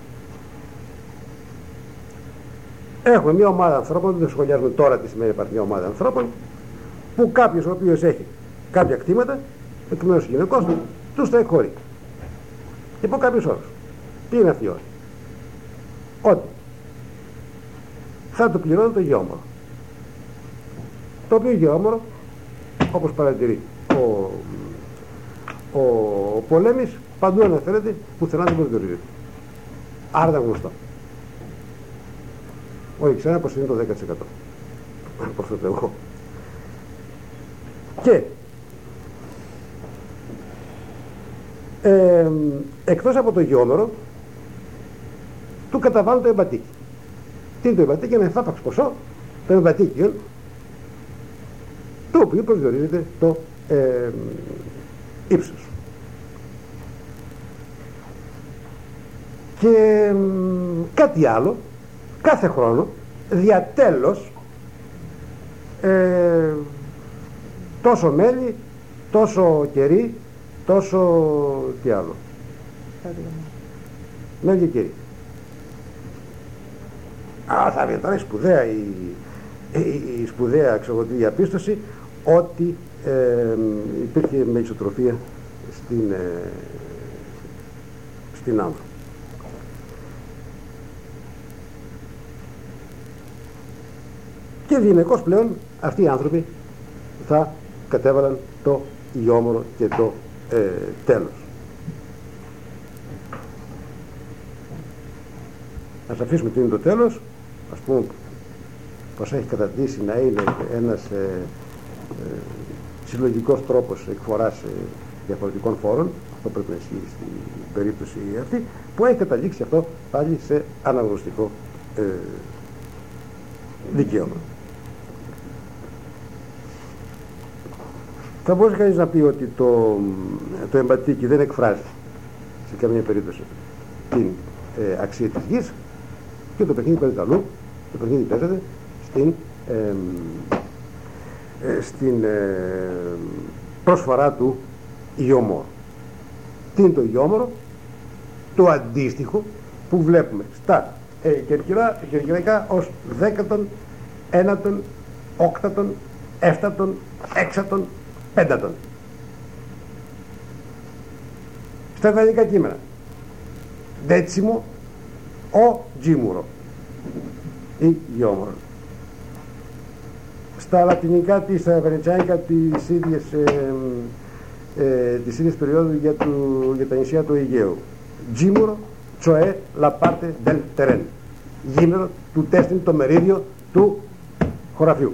Έχουμε μια ομάδα ανθρώπων, δεν σχολιάζουμε τώρα τι σημαίνει υπάρχει μια ομάδα ανθρώπων, που κάποιος ο οποίος έχει κάποια κτήματα, εκ γυναικός του, τους τα εκχωρεί. Υπό κάποιους όρους. Τι είναι αυτοί οι όροι? Ότι θα του πληρώνει το γεώμορο. Το οποίο γεώμορο, όπως παρατηρεί ο Πολέμης, παντού αναφέρεται, πουθενά δεν προσδιορίζεται. Άρα ήταν γνωστό. Όχι, ξέρω πως είναι το 10%. Προσθέτω εγώ. Και εκτός από το γεώμερο του καταβάλουν το εμπατίκι. Τι είναι το εμπατίκι? Ένα εφάπαξ ποσό το εμπατίκιο, το οποίο προσδιορίζεται το ύψος. Και κάτι άλλο, κάθε χρόνο διατέλος τόσο μέλι, τόσο κερί, τόσο τι άλλο, μέλι και κερί. Θα βγει τώρα σπουδαία η σπουδαία διαπίστωση ότι υπήρχε μελισσοτροφία στην Άνδρο. Και διηνεκώς πλέον αυτοί οι άνθρωποι θα κατέβαλαν το γεώμορο και το τέλος. Ας αφήσουμε τι είναι το τέλος, ας πούμε πως έχει καταντήσει να είναι ένας συλλογικός τρόπος εκφοράς διαφορετικών φόρων, αυτό πρέπει να ισχύει στην περίπτωση αυτή, που έχει καταλήξει αυτό πάλι σε αναγνωστικό δικαίωμα. Θα μπορούσε κανείς να πει ότι το εμπατίκι δεν εκφράζει σε καμία περίπτωση την αξία της γης και το παιχνίδι παίζεται αλλού. Το παιχνίδι παίζεται στην πρόσφορά του υγειομόρου. Τι είναι το υγειόμορο? Το αντίστοιχο που βλέπουμε στα κερκυραϊκά ως 10ον, 1ον, 8ον, 7ον, 6ον, 5ον. Στα ιταλικά κείμενα δέτσιμο ο τζίμουρο ή γιόμορο. Στα λατινικά, στα βενετσιάνικα της ίδιας περίοδου για τα νησιά του Αιγαίου, τζίμουρο cioè la parte del terreno, γήμερο του τέστην, το μερίδιο του χωραφιού.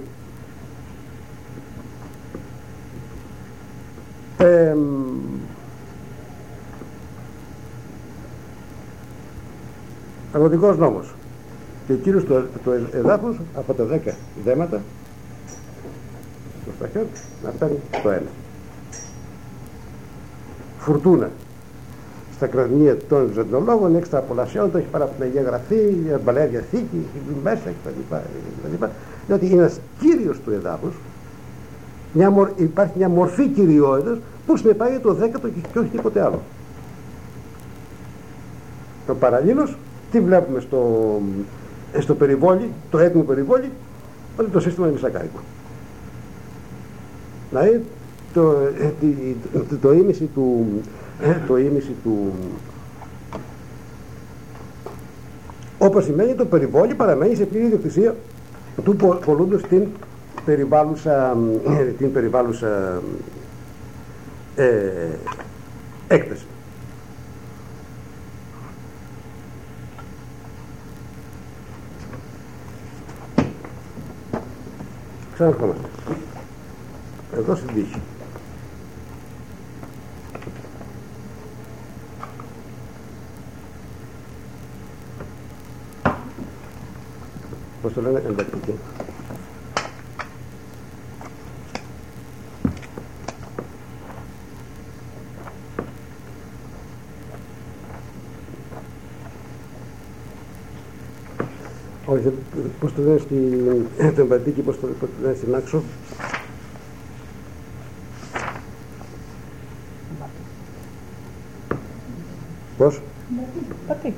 Αγροτικός νόμος και ο κύριος του εδάφους από τα 10 δέματα στο σταχιό να παίρνει το ένα. Φουρτούνα στα κρανία των βυζαντινολόγων, εξτραπολασιών, το έχει πάρει από την Αγία Γραφή, Παλαιά Διαθήκη, μέσα κτλ. Διότι είναι ένας κύριος του εδάφους, υπάρχει μια μορφή κυριότητας που συνεπάγεται το 10ο και όχι τίποτε άλλο. Το παραλλήλως, τι βλέπουμε στο περιβόλι, το έτοιμο περιβόλι, ότι το σύστημα είναι μισακάρικο. Δηλαδή το ίμιση του όπως σημαίνει το περιβόλι παραμένει σε πλήρη ιδιοκτησία του πολλούντος την περιβάλλουσα έκταση. Ξαναρχόμαστε εδώ στην τύχη. Πώς το λένε, εντακτική. Όχι, πώς το λένε στην εντακτική, πώς το λένε στην άξο. Πώς? Μπατίκ.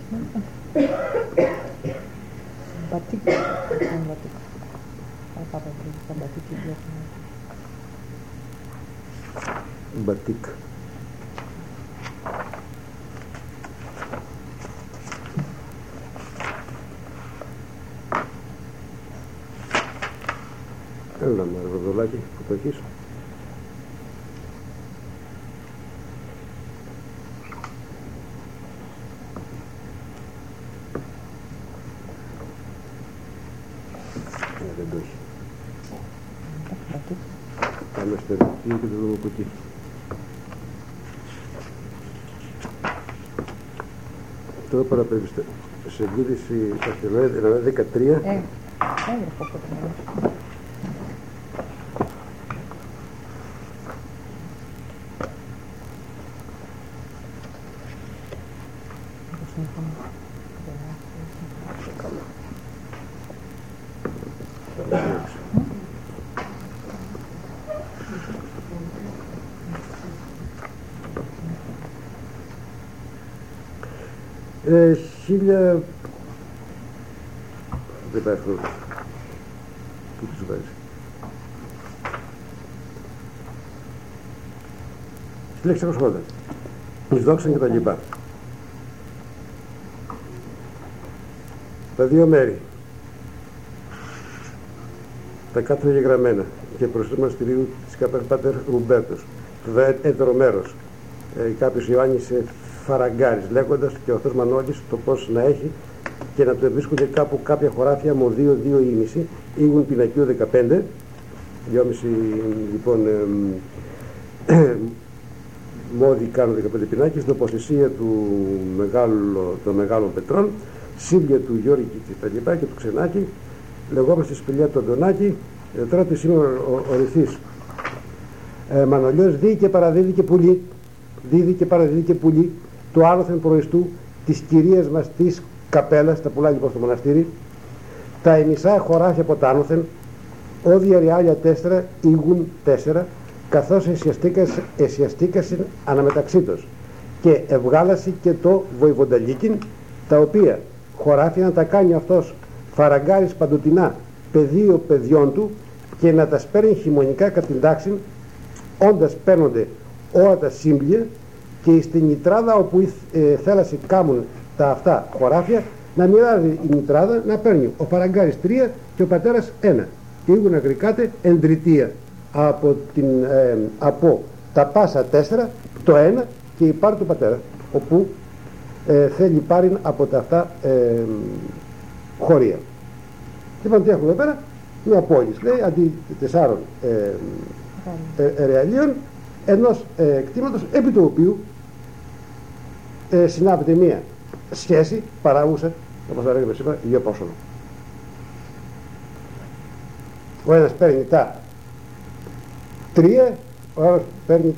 Μπατίκ. Έλα μωρέ Βερδολάκη, που το έχεις. Δεν το έχει. Πάμε στο εργοτήριο και το δούμε κουτί. Τώρα παραπέμπει σε εγκύτηση Αστυλοέδρα 13. Έγραφο από την άλλη. Χίλια... Δεν πάει αυτό. Πού τους βάζει. 1680. Εις δόξαν και τα λοιπά. Τα δύο μέρη. Τα κάτω γεγραμμένα και προς το μοναστηρίου της Καπερπάτερ Ουμπέρτος. Το έτερο μέρος. Κάποιος Ιωάννης Φαραγκάρης, λέγοντας και ο Θεός Μανώλης το πώς να έχει και να του βρίσκονται κάπου κάποια χωράφια με 2 ήμιση, ήγουν πινακίου 15, 2,5 λοιπόν μόδι κάνουν 15 πινάκια, στην τοποθεσία των μεγάλων πετρών, σύμπλια του Γιώργη και τα λοιπά και του Ξενάκη, λεγόμαστε σπηλιά του Αντωνάκη. Τώρα τη σήμερα ο ρηθής Μανολιός δίδει και παραδίδει και πουλί, δίδει και παραδίδει και πουλί το άνωθεν προεστού της κυρίας μας της καπέλας, τα πουλά λοιπόν στο μοναστήρι, τα εμισά χωράφια από τα άνωθεν, όδια ριάλια 4 ήγουν 4, καθώς εσιαστήκασιν αναμεταξύτως και ευγάλαση και το βοηβονταλίκιν, τα οποία χωράφια να τα κάνει αυτός φαραγκάρης παντοτινά πεδίο παιδιών του και να τα σπέρνει χειμωνικά κατά την τάξη, όντας παίρνονται όλα τα σύμπλια και στην νητράδα όπου θέλασε κάμουν τα αυτά χωράφια να μοιράζει η νητράδα, να παίρνει ο φαραγκάρης 3 και ο πατέρας 1 και ήγουν να γρικάτε εντριτία από τα πάσα 4 το 1 και υπάρχει του πατέρα, όπου θέλει πάρει από τα αυτά χωρία. Λοιπόν, τι έχουμε εδώ πέρα, μια πόλη λέει αντί 4 ρεαλίων ενός κτήματος επί του οποίου συνάπτεται μια σχέση παράγουσα, όπως θα λέγαμε σήμερα, δύο πόσων. Ο ένας παίρνει τα 3, ο άλλος παίρνει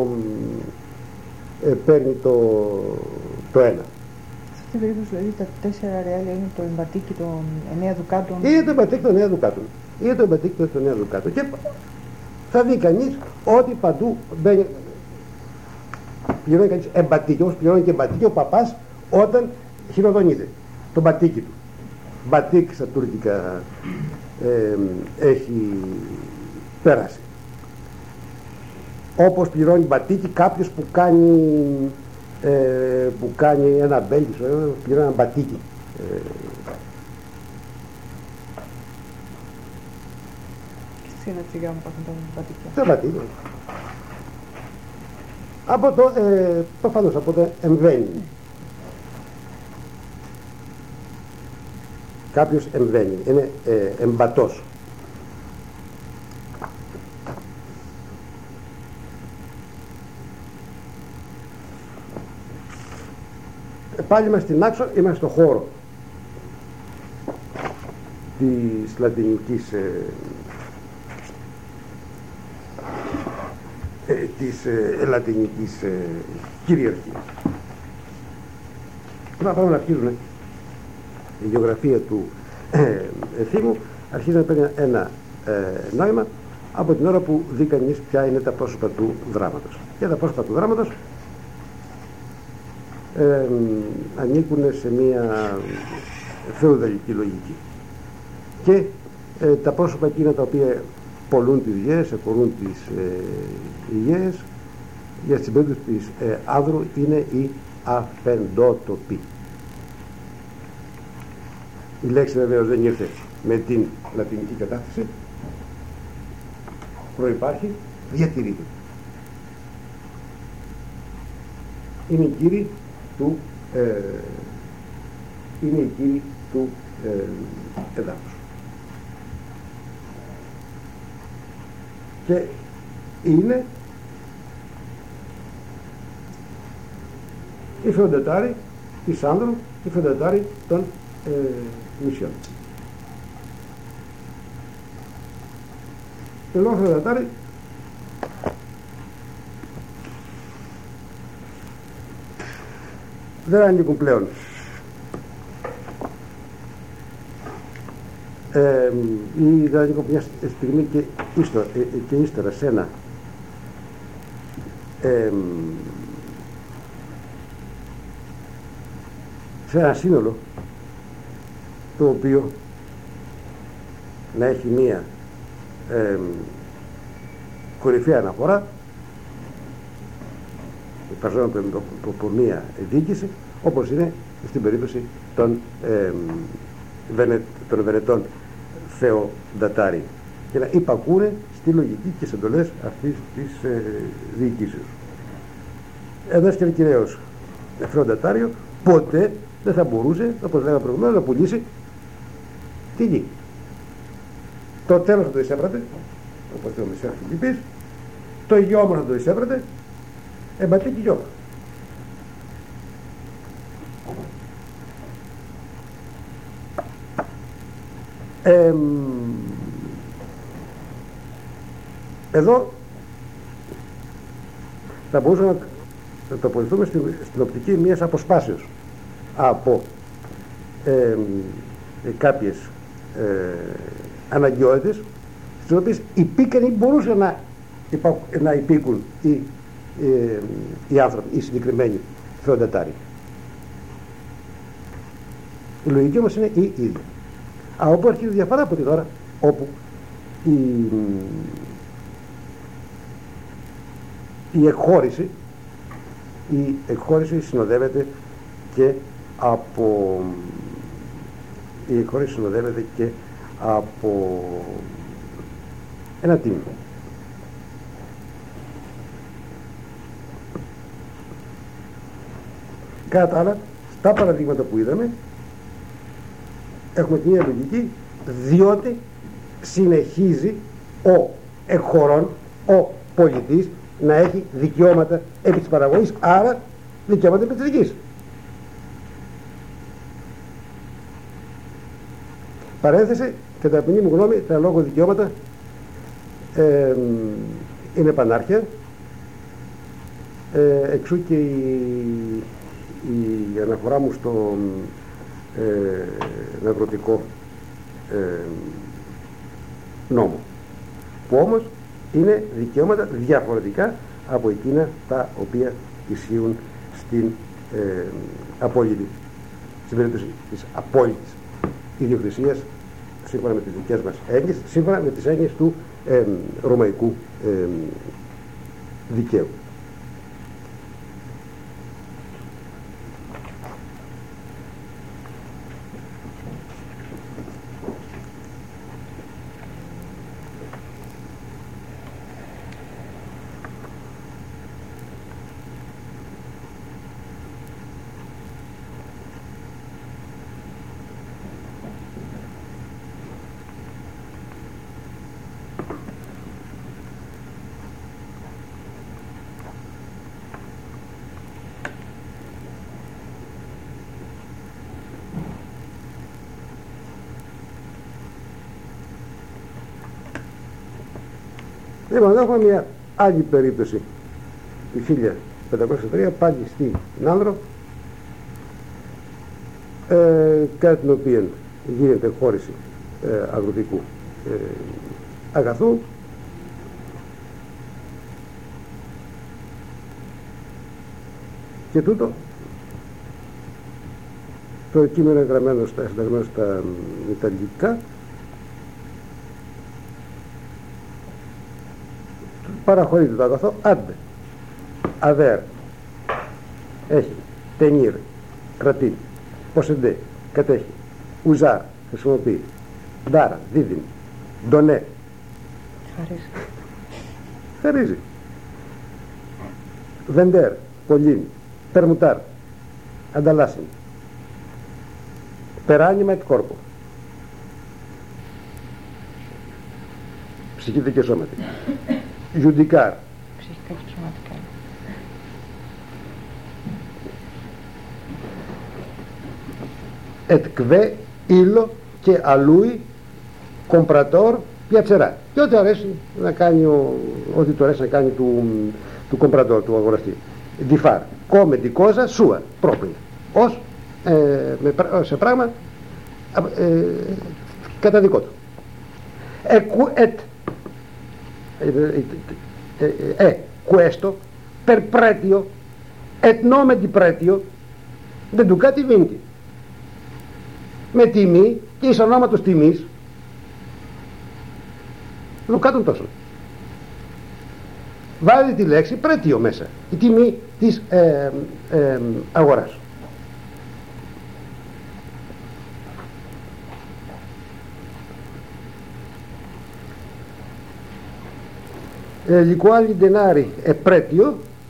το 1. Σε αυτή την περίπτωση δηλαδή τα 4 ρεάλια είναι το εμπατίκι των 9 δουκάτων. Είναι το εμπατίκι των 9 δουκάτων. Είναι το εμπατίκι των 9 δουκάτων. Και θα δει κανείς ότι παντού μπαίνει, πληρώνει κανείς εμπατίκι, όπως πληρώνει και εμπατίκι ο παπάς όταν χειροδονείται. Το μπατίκι του. Μπατίκ στα τουρκικά έχει πέρασει. Όπως πληρώνει μπατίκι κάποιος που κάνει ένα μπέλγισο, πληρώνει ένα μπατίκι. Σε ένα τσιγάρο υπάρχουν τα μπατίκια. Τα μπατίκια. Από το, προφανώς από το εμβαίνει. Κάποιος εμβαίνει, είναι εμπατός. Πάλι είμαστε στην άξο, είμαστε στο χώρο της λατινικής λατινικής κυριαρχίας. Να πάμε να αρχίζουν η γεωγραφία του Εθήμου, αρχίζει να παίρνει ένα νόημα από την ώρα που δει κανείς ποια είναι τα πρόσωπα του δράματος. Και τα πρόσωπα του δράματος ανήκουν σε μια φεουδαλική λογική και τα πρόσωπα εκείνα τα οποία πολλούν τις γέες, αφορούν τις γέες, για την περίπτωση της άνδρου είναι οι αφεντότοποι. Η λέξη βεβαίως δεν ήρθε με την λατινική κατάθεση, προϋπάρχει, διατηρείται. Είναι οι κύριοι του εδάφους. Και είναι οι φεοντατάροι της άνδρου, οι φεοντατάροι των νησιών. Οι λόγοι φεοντατάροι δεν ανήκουν πλέον ή δεν ανήκουν μια στιγμή και ύστερα σε ένα σύνολο το οποίο να έχει μία κορυφαία αναφορά, υπαρζόμενο από μία διοίκηση, όπως είναι στην περίπτωση των Βενετών Θεοδατάρι, και να υπακούνε στη λογική και στις εντολές αυτής της διοικήσεως. Ένας κερκυραίος Θεοδατάριο ποτέ δεν θα μπορούσε, όπως λέγαμε προηγουμένως, να πουλήσει τη γη. Το τέλος θα το εισέπρατε, όπως το Μεσσέα Φιλιππής, το γιο όμως θα το εισέπρατε, εμπατήκει γιο. Εδώ θα μπορούσαμε να τοποθετηθούμε στην οπτική μιας αποσπάσεως από κάποιες αναγκαιότητες, στις οποίες οι πίκανοι μπορούσαν να υπήκουν οι άνθρωποι, οι συγκεκριμένοι θεοντατάροι. Η λογική όμως είναι η ίδια. Όπου αρχίζει η διαφορά από την ώρα όπου η εκχώρηση συνοδεύεται και από ένα τίμημα. Κατά τα άλλα, στα παραδείγματα που είδαμε, έχουμε την ίδια λογική, διότι συνεχίζει ο εκχωρών, ο πολιτής, να έχει δικαιώματα επί της παραγωγής, άρα δικαιώματα επί της δικής. Παρένθεση, κατά ποινή μου γνώμη, τα λόγω δικαιώματα είναι πανάρχια, εξού και η αναφορά μου στο νευρωτικό νόμο, που όμως είναι δικαιώματα διαφορετικά από εκείνα τα οποία ισχύουν στην απόλυτη, στην περίπτωση της απόλυτης ιδιοκτησίας, σύμφωνα με τις δικές μας έννοιες, σύμφωνα με τις έννοιες του ρωμαϊκού δικαίου. Λοιπόν, έχουμε μια άλλη περίπτωση του 1503, πάλι στην Άνδρο, κατά την οποία γίνεται χώριση αγροτικού αγαθού, και τούτο το κείμενο εγγραμμένο στα ιταλικά, παραχωρείται το αγαθό άντε, αβέρ, έχει, τενίρ, κρατήν, ποσεντέ, κατέχει, ουζάρ, χρησιμοποιεί, ντάρα, δίδυμ, ντονέ, χαρίζει, βεντέρ, πολύν, περμουτάρ, ανταλλάσσιν, περάνημα et κόρπο, ψυχήτη και σώματι, Ιουντικάρ, ψυχικά και σωματικά, ετκβέ, ήλο και αλούι, κομπρατόρ, πιατσερά. Και ό,τι αρέσει να κάνει, ό,τι του αρέσει να κάνει του κομπρατόρ, του αγοραστή. Διφάρ, κόμε τη κόζα, σούα, πρόπλη. Ως σε πράγμα κατά δικό του. Questo per pretio et nome di pretio δεν του κάτι βίντι, με τιμή και εις ονόματος τιμής του κάτουν τόσο. Βάλει τη λέξη πρέτιο μέσα, η τιμή της αγοράς. Liquali denari e pretio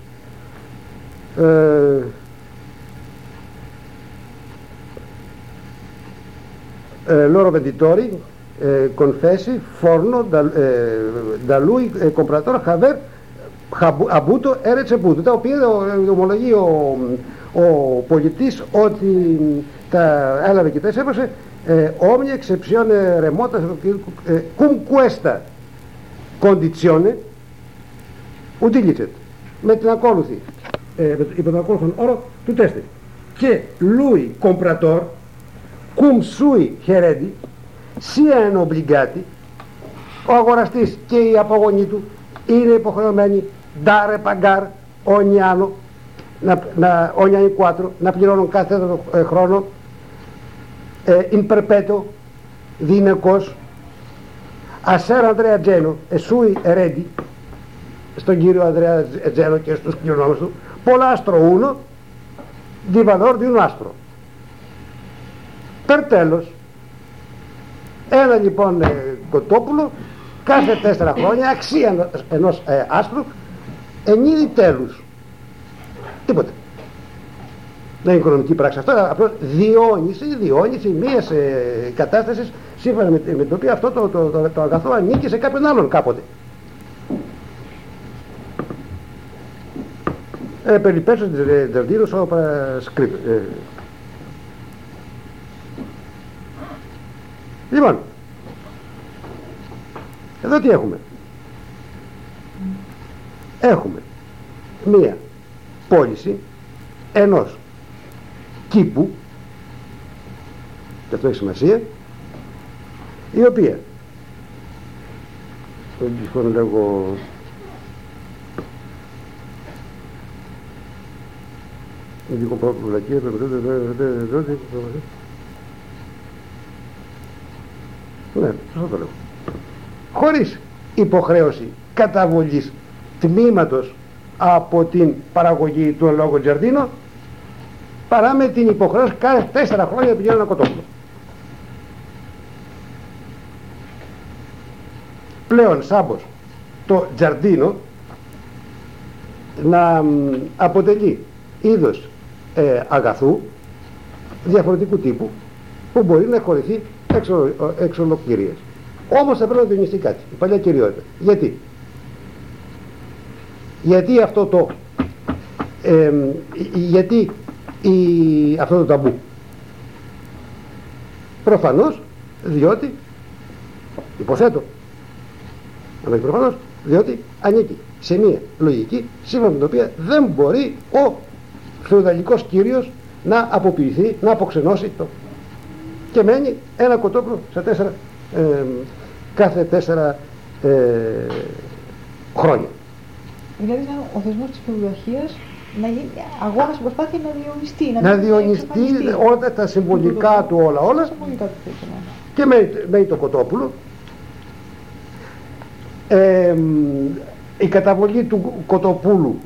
loro venditori confessi forno da lui compratore haver avuto e ricevuto, τα οποία ομολογεί ο πολιτής ότι τα έλαβε και τα έσέβασε omnia excepzione remota con questa condizione utilizet. με την ακόλουθη, υπό τον ακόλουθον όρο του τέστη. Και lui comprador cum sui heredi sia en obbligati, ο αγοραστής και οι απογονοί του είναι υποχρεωμένοι dare pagar ogni anno, ogni anno 4, να πληρώνουν κάθε χρόνο in perpetuo, διηνεκώς, ασέρ Ανδρέα Τζένο εσούι ερέντι, στον κύριο Ανδρέα Τζένο και στους κληρονόμους του, πολλά άστρο ούνο di valor di un astro. Τέλος, ένα λοιπόν κοτόπουλο κάθε 4 χρόνια αξία ενός άστρου ενίδη τέλους. Τίποτε. Δεν είναι οικονομική πράξη αυτό, απλώς διόνυση μιας κατάστασης σύμφωνα με την οποία αυτό το αγαθό ανήκει σε κάποιον άλλον κάποτε. Περιπέσω της Δερδίνους όπρα σκρίπτ. Λοιπόν, εδώ τι έχουμε? Έχουμε μία πώληση ενός κήπου, και αυτό έχει σημασία, η οποία λοιπόν λέγω ναι, σωστό το λέω, χωρίς υποχρέωση καταβολής τμήματος από την παραγωγή του εν λόγω τζαρδίνο, παρά με την υποχρέωση κάθε 4 χρόνια να πηγαίνει ένα κοτόπουλο. Πλέον σάμπος το τζαρδίνο να αποτελεί είδος αγαθού διαφορετικού τύπου που μπορεί να χωρηθεί εξ ολοκληρίας. Όμως θα πρέπει να διονυστεί κάτι, η παλιά κυριότητα. Γιατί αυτό το αυτό το ταμπού? Προφανώς διότι, υποθέτω, αλλά προφανώς διότι ανήκει σε μια λογική σύμφωνα με την οποία δεν μπορεί ο φεουδαλικός κύριος να αποποιηθεί, να αποξενώσει το, και μένει ένα κοτόπουλο σε κάθε 4 χρόνια. Δηλαδή ο θεσμός της φεουδαρχίας να γίνει αγώνας, προσπάθεια να διονυστεί. Να διονυστεί όλα τα συμβολικά του όλα. Και μένει το κοτόπουλο. Η καταβολή του κοτοπούλου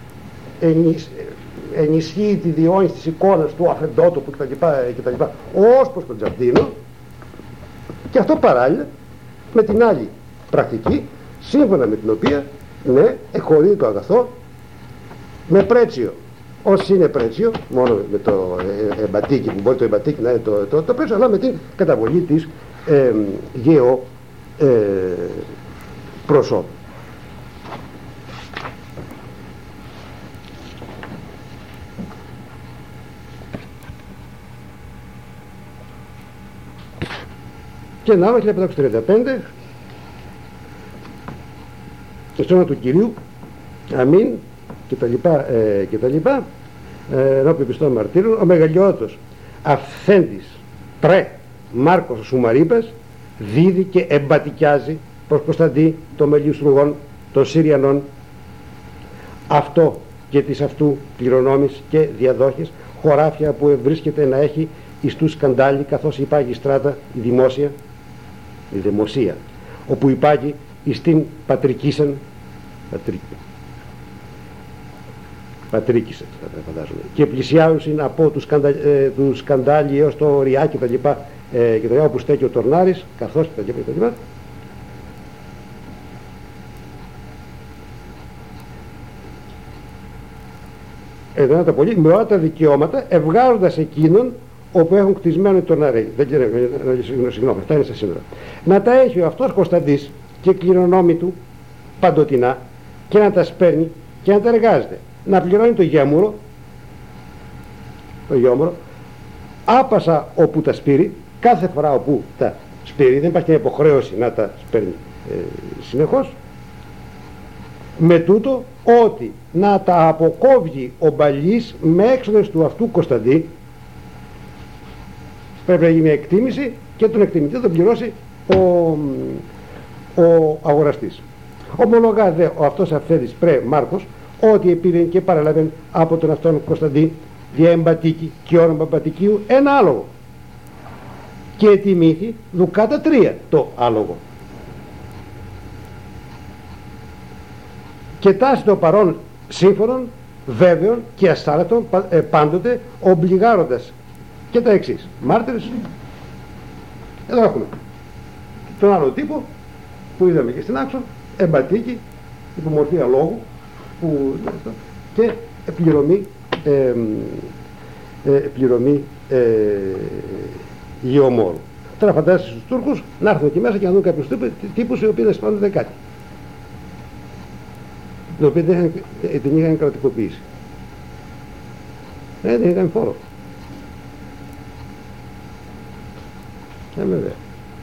ενισχύει τη διόνυση της εικόνας του αφεντότοπου κτλ. Ως προς τον τζαρδίνο, και αυτό παράλληλα με την άλλη πρακτική σύμφωνα με την οποία ναι, εχωρεί το αγαθό με πρέτσιο, όσοι είναι πρέτσιο, μόνο με το εμπατίκι, που μπορεί το εμπατίκι να είναι το πρέτσιο, αλλά με την καταβολή της γεω προσώπου. Και να 1535 στο όνομα του Κυρίου, αμήν, και τα λοιπά, ενώπιον πιστών μαρτύρων, ο μεγαλειότος αυθέντης πρέ Μάρκος ο Σουμαρίπας δίδει και εμπατικιάζει προς Κωνσταντή το μελίους Ρουγών των Συριανών, αυτό και της αυτού κληρονόμης και διαδόχες, χωράφια που ευρίσκεται να έχει εις του σκαντάλι, καθώς υπάγει στράτα η δημοσία, όπου υπάγει εις την πατρικήσαν πατρίκησαν φαντάζομαι, και πλησιάζουν από του σκαντάλι έως το Ριά και τα λοιπά, και τα όπου στέκει ο Τορνάρης, καθώς και τα λοιπά. Εδώ τα πολύ με όλα τα δικαιώματα, ευγάζοντας εκείνον όπου έχουν κτισμένο τον Τορνάρη. Δεν ξέρω, συγγνώμη, αυτά είναι στα σύνορα. Να τα έχει ο αυτός Κωνσταντής και κληρονόμοι του παντοτινά, και να τα σπέρνει και να τα εργάζεται. Να πληρώνει το γέμουρο, άπασα όπου τα σπείρει, κάθε φορά όπου τα σπείρει, δεν υπάρχει υποχρέωση να τα σπέρνει συνεχώς, με τούτο ότι να τα αποκόβει ο Μπαλής με έξοδες του αυτού Κωνσταντή. Πρέπει να γίνει μια εκτίμηση και τον εκτιμητή θα τον πληρώσει ο αγοραστής. Ομολογά δε ο αυτός αυθέδης πρέ Μάρκος ότι επήρε και παραλάβεν από τον αυτόν Κωνσταντή δια εμπατήκη και όνομα εμπατικίου ένα άλογο και ετιμήθη δουκάτα 3 το άλογο. Και τάση το παρόν σύμφωνον, βέβαιον και αστάλατον πάντοτε ομπλιγάροντας και τα εξής μάρτυρες. Εδώ έχουμε τον άλλο τύπο που είδαμε και στην άξο, εμπατήκη, υπομορφή αλόγου και πληρωμή γεωμόρου. Τώρα φαντάζεσαι στους Τούρκους να έρθουν εκεί μέσα και να δουν κάποιους τύπους οι οποίοι δεν σπάνονται κάτι, την οποία την είχαν κρατικοποιήσει. Δεν είχαν φόρο. Βέβαια.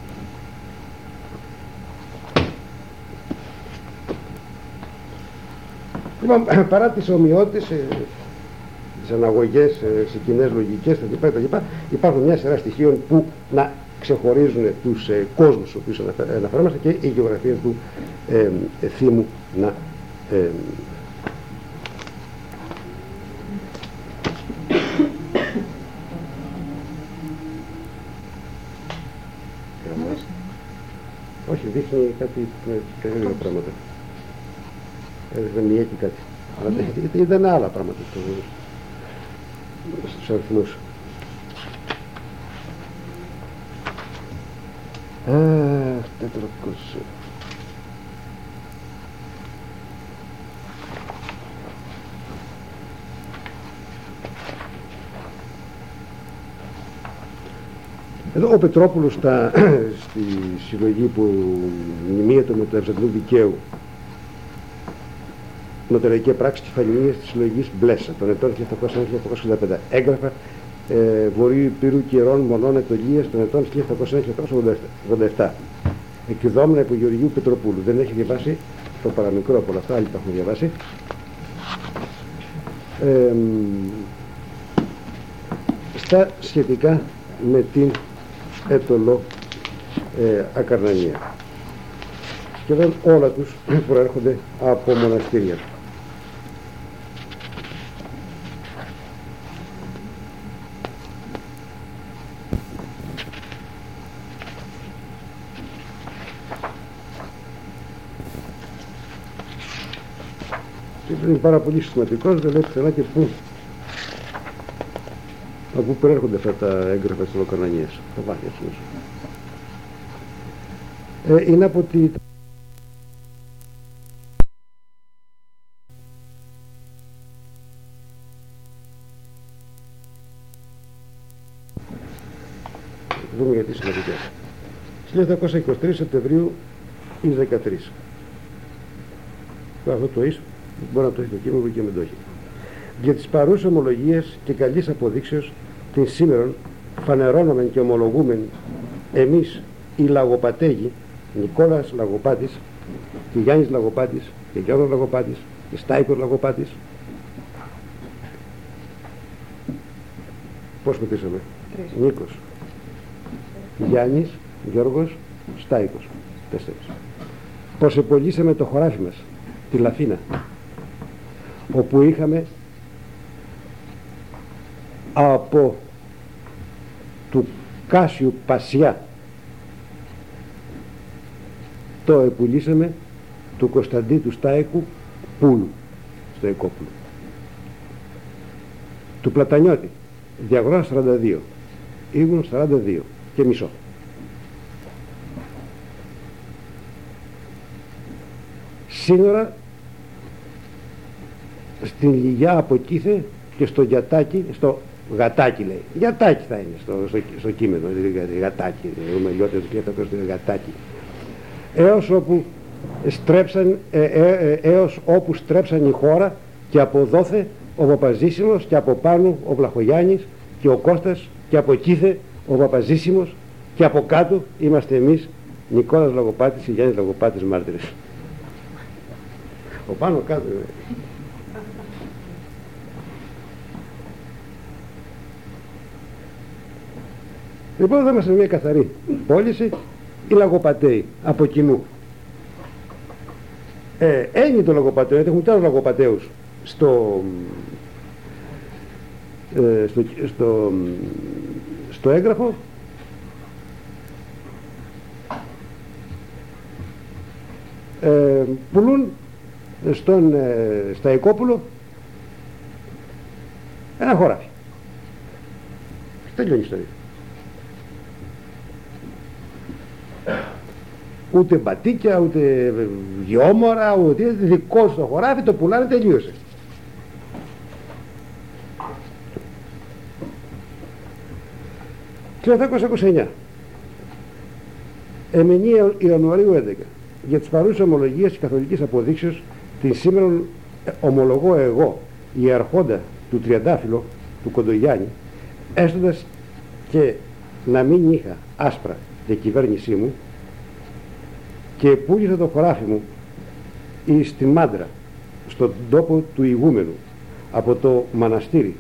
Λοιπόν, παρά τις ομοιότητες, τις αναγωγές σε κοινές λογικές κτλ. Υπάρχουν μια σειρά στοιχείων που να ξεχωρίζουν τους κόσμους στους οποίους αναφερόμαστε και η γεωγραφία του Θήμου να όχι, δείχνει κάτι περίεργα πράγματα. Δεν μοιέται κάτι. Αλλά ήταν άλλα πράγματα στους αριθμούς. Τέτρακος. Εδώ ο Πετρόπουλος στη συλλογή που μνημείεται με το Ευζαντινού Δικαίου Νοτελαϊκή πράξη κεφαλαιοίας της συλλογής Μπλέσσα των ετών 1765. Έγγραφα Βορείου Υπήρου Κυρών Μονών Ετωλίας των ετών 1787. Εκδόμενα από Γεωργίου Πετροπούλου. Δεν έχει διαβάσει το παραμικρό από όλα αυτά, άλλοι τα έχουν διαβάσει. Στα σχετικά με την Ετωλό Ακαρνανία. Σχεδόν όλα τους προέρχονται από μοναστήρια. Και είναι πάρα πολύ σημαντικός, δεν λέει πουθενά και πού, από πού προέρχονται αυτά τα έγγραφα της Λοκανανίας, τα βάθια τους. Είναι από τη... δούμε γιατί σημαντικά. 1923 Σεπτεμβρίου ή 13. Αυτό το ίσο μπορεί να το έχει το κείμενο και με το έχει. Για τις παρούσες ομολογίες και καλής αποδείξεως την σήμερον φανερώνομεν και ομολογούμεν εμείς οι λαγοπατέγοι, Νικόλας Λαγοπάτης και Γιάννης Λαγοπάτης και Γιώργος Λαγοπάτης και Στάικος Λαγοπάτης. Πώς μετρήσαμε? Νίκος, Γιάννης, Γιώργος, Στάικος. 4. Πως επολύσαμε το χωράφι μας, τη Λαφίνα, όπου είχαμε από του Κάσιου Πασιά, το επουλήσαμε του Κωνσταντή του Στάικου Πούλου, Σταϊκόπουλου, του Πλατανιώτη διαγρός 42, ήγουν 42 και μισό. Σύνορα στην Λιγιά από Κήθε και στο Γιατάκι, στο Γατάκι λέει, Γιατάκι θα είναι στο κείμενο, Γατάκι, ο Μελιώτες και το Γατάκι, έως όπου στρέψαν η χώρα και από δόθε ο Παπαζήσιμος και από πάνω ο Βλαχογιάννης και ο Κώστας και από Κήθε ο Παπαζήσιμος και από κάτω είμαστε εμείς Νικόλας Λαγοπάτης και Γιάννης Λαγοπάτης μάρτυρες. Ο πάνω κάτω. Λοιπόν, εδώ είμαστε μια καθαρή πώληση, οι λαγοπατέοι από κοινού. Έγινε το λαγοπατέο, γιατί έχουν και άλλους λαγοπατέους στο έγγραφο. Πουλούν στα Οικόπουλο ένα χωράφι. Τελειώνει η ιστορία. Ούτε μπατίκια, ούτε γιόμορα, ούτε δικό στο χωράφι, το πουλάνε, τελείωσε. Το 1929, εμηνία Ιανουαρίου 11, για τις παρούσες ομολογίες της καθολικής αποδείξεως, την σήμερα ομολογώ εγώ, η αρχόντα του Τριαντάφυλλο, του Κοντογιάννη, έστοντας και να μην είχα άσπρα για κυβέρνησή μου, και πούλησα το χωράφι μου στην Μάντρα, στον τόπο του ηγούμενου, από το μοναστήρι,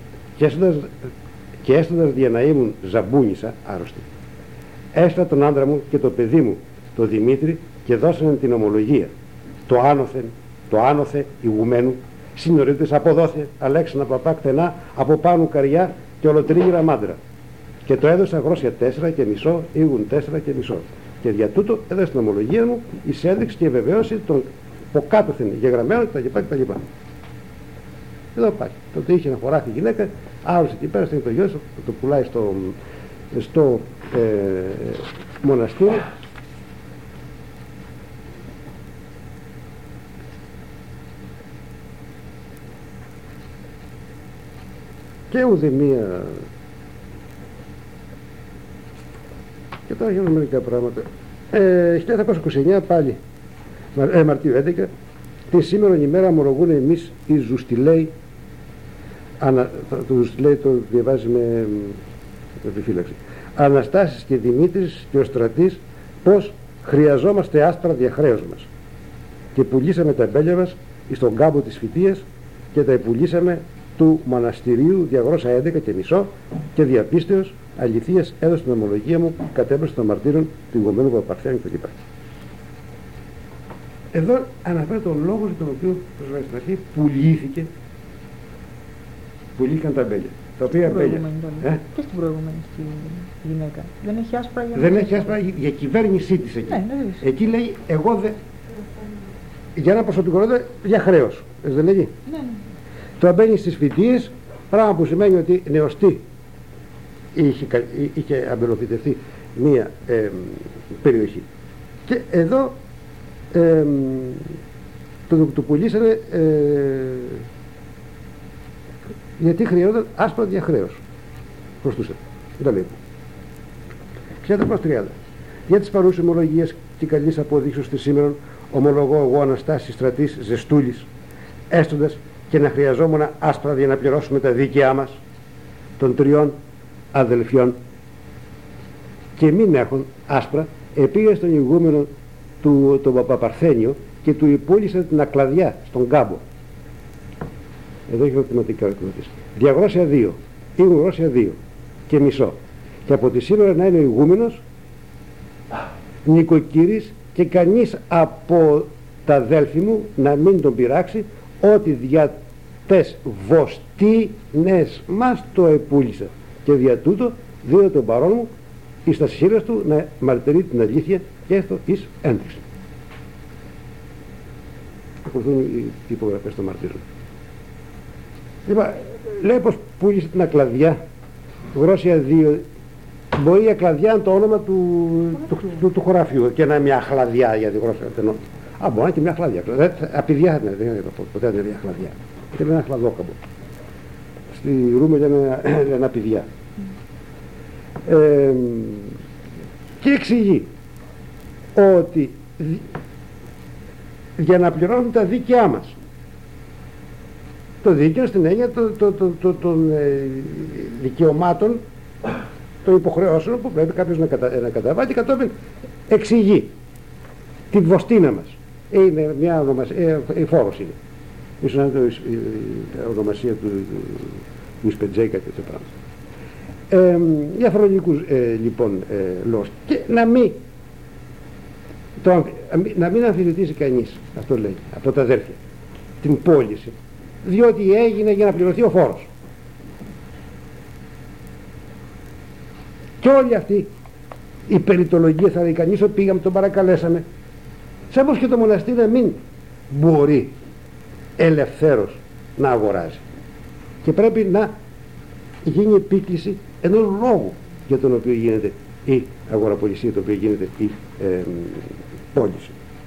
και έστοντας για να ήμουν ζαμπούνισσα, άρρωστη, έστειλα τον άντρα μου και το παιδί μου, το Δημήτρη, και δώσανε την ομολογία. Το άνοθε ηγουμένου, συνορίτες αποδόθε, Αλέξανα παπά κτενά, από πάνω καριά και ολοτρίγυρα Μάντρα. Και το έδωσα γρόσια 4,5, ήγουν 4,5. Και δια τούτο έδωσε την ομολογία μου εις ένδειξη και βεβαίωση των ποκάτωθεν γεγραμμένων κτλ. Εδώ πάει. Τότε είχε ένα χωράφι γυναίκα, άλλος εκεί πέρα στο γιο σου, το πουλάει στο μοναστήρι. Και ούτε μία. Και τώρα γίνονται μερικά πράγματα. 1929 πάλι, Μαρτίου 11, τη σήμερον ημέρα ομολογούν εμείς οι Ζουστιλέοι. Το Ζουστιλέοι το διαβάζει με επιφύλαξη. Αναστάσεις και Δημήτρης και ο Στρατής, πως χρειαζόμαστε άσπρα διαχρέως μας. Και πουλήσαμε τα μπέλια μας στον κάμπο της Φυτίας και τα πουλήσαμε του μοναστηρίου διαγρώσα 11,5 και διαπίστεως αληθείας έδωσε την ομολογία μου κατέβρεση των μαρτύρων του ηγωμένου Παπαρθένου κτλ. Εδώ αναφέρει τον λόγο για τον οποίο στην αρχή πουλήθηκαν τα μπέλια. Τα οποία μπέλια. Και στην προηγούμενη στη γυναίκα. Δεν έχει άσπρα για δεν έχει άσπρα για κυβέρνησή της εκεί. Εκεί λέει εγώ για ένα ποσοτικό για χρέος. Δεν λέγει. Ναι. Το μπαίνει στις Φυτίες, πράγμα που σημαίνει ότι νεωστή είχε αμπελοφυτευτεί μία περιοχή. Και εδώ το πουλήσανε γιατί χρειαζόταν άσπρα διαχρέως. Προστούσε. Δεν λέει. 30. Για τις παρούσες ομολογίες και καλής αποδείξεως της σήμερον ομολογώ εγώ Αναστάσης Στρατής Ζεστούλης, έστοντας και να χρειαζόμουν άσπρα για να πληρώσουμε τα δίκαιά μας των 3 αδελφιών, και μην έχουν άσπρα, επήγε στον ηγούμενο τον Παπαπαρθένιο και του υπούλησε την ακλαδιά στον κάμπο. Εδώ έχει ερωτηματικά ερωτηματίες. Διαγρόσια 2, ήγουν γρόσια 2,5, και από τη σήμερα να είναι ο ηγούμενος νοικοκύρης και κανείς από τα αδέλφη μου να μην τον πειράξει, ότι δια τες βοστίνες μας το επούλησα, και δια τούτο δίνω τον παρόν μου εις τα σχήρας του να μαρτυρεί την αλήθεια και έστω εις ένδειξη. Ακολουθούν οι υπογραφές των μαρτύρων. Λοιπόν, λέει πως πούλησε την ακλαδιά γρόσια 2. Μπορεί η ακλαδιά είναι το όνομα του χωραφιού και να είναι μια αχλαδιά για τη γρόσια. Μπορεί να είναι και μια αχλαδιά. Απειδιά δεν είναι ποτέ δεν είναι μια αχλαδιά. Είναι ένα αχλαδόκαμπο. Στη Ρούμη λένε ένα απειδιά. Και εξηγεί ότι για να πληρώνουμε τα δίκαιά μας, το δίκαιο στην έννοια των δικαιωμάτων, των υποχρεώσεων που πρέπει κάποιος να καταβάλει, κατόπιν εξηγεί τη βοστίνα μας. Είναι μια ονομασία, η Φόρος είναι. Ίσως να είναι η ονομασία του Ισπεντζέικα και τέτοια πράγματα. Για φορολογικούς λοιπόν λόγους. Και να μην αμφισβητήσει κανείς, αυτό λέει, από τα αδέρφια, την πώληση, διότι έγινε για να πληρωθεί ο φόρος. Και όλη αυτή η περιτολογία θα λέει κανείς ότι πήγαμε, τον παρακαλέσαμε. Σαν πως και το μοναστήρι να μην μπορεί ελευθέρως να αγοράζει. Και πρέπει να γίνει επίκληση ενός λόγου για τον οποίο γίνεται η αγοραπολισία, το οποίο γίνεται η πώληση.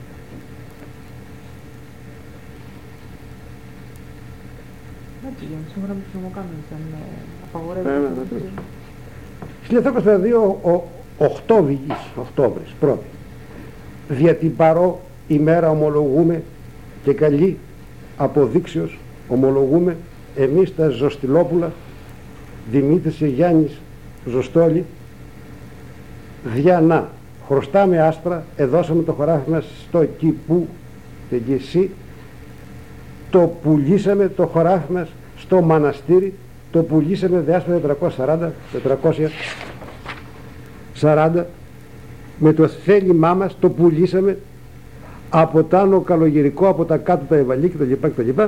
Στην 1952 Οκτώβρης πρώτη. Δια την παρό ημέρα ομολογούμε και καλή αποδείξεως ομολογούμε εμείς τα Ζωστιλόπουλα, Δημήτρης και Γιάννης Ζωστόλη, δια να χρωστάμε άσπρα, εδώσαμε το χωράφι μας στο κήπου και εσύ, το πουλήσαμε το χωράφι μας στο μοναστήρι, το πουλήσαμε διάσπρα 440 με το θέλημά μας, το πουλήσαμε από τα άνω καλογερικό, από τα κάτω τα ευαλή κτλ.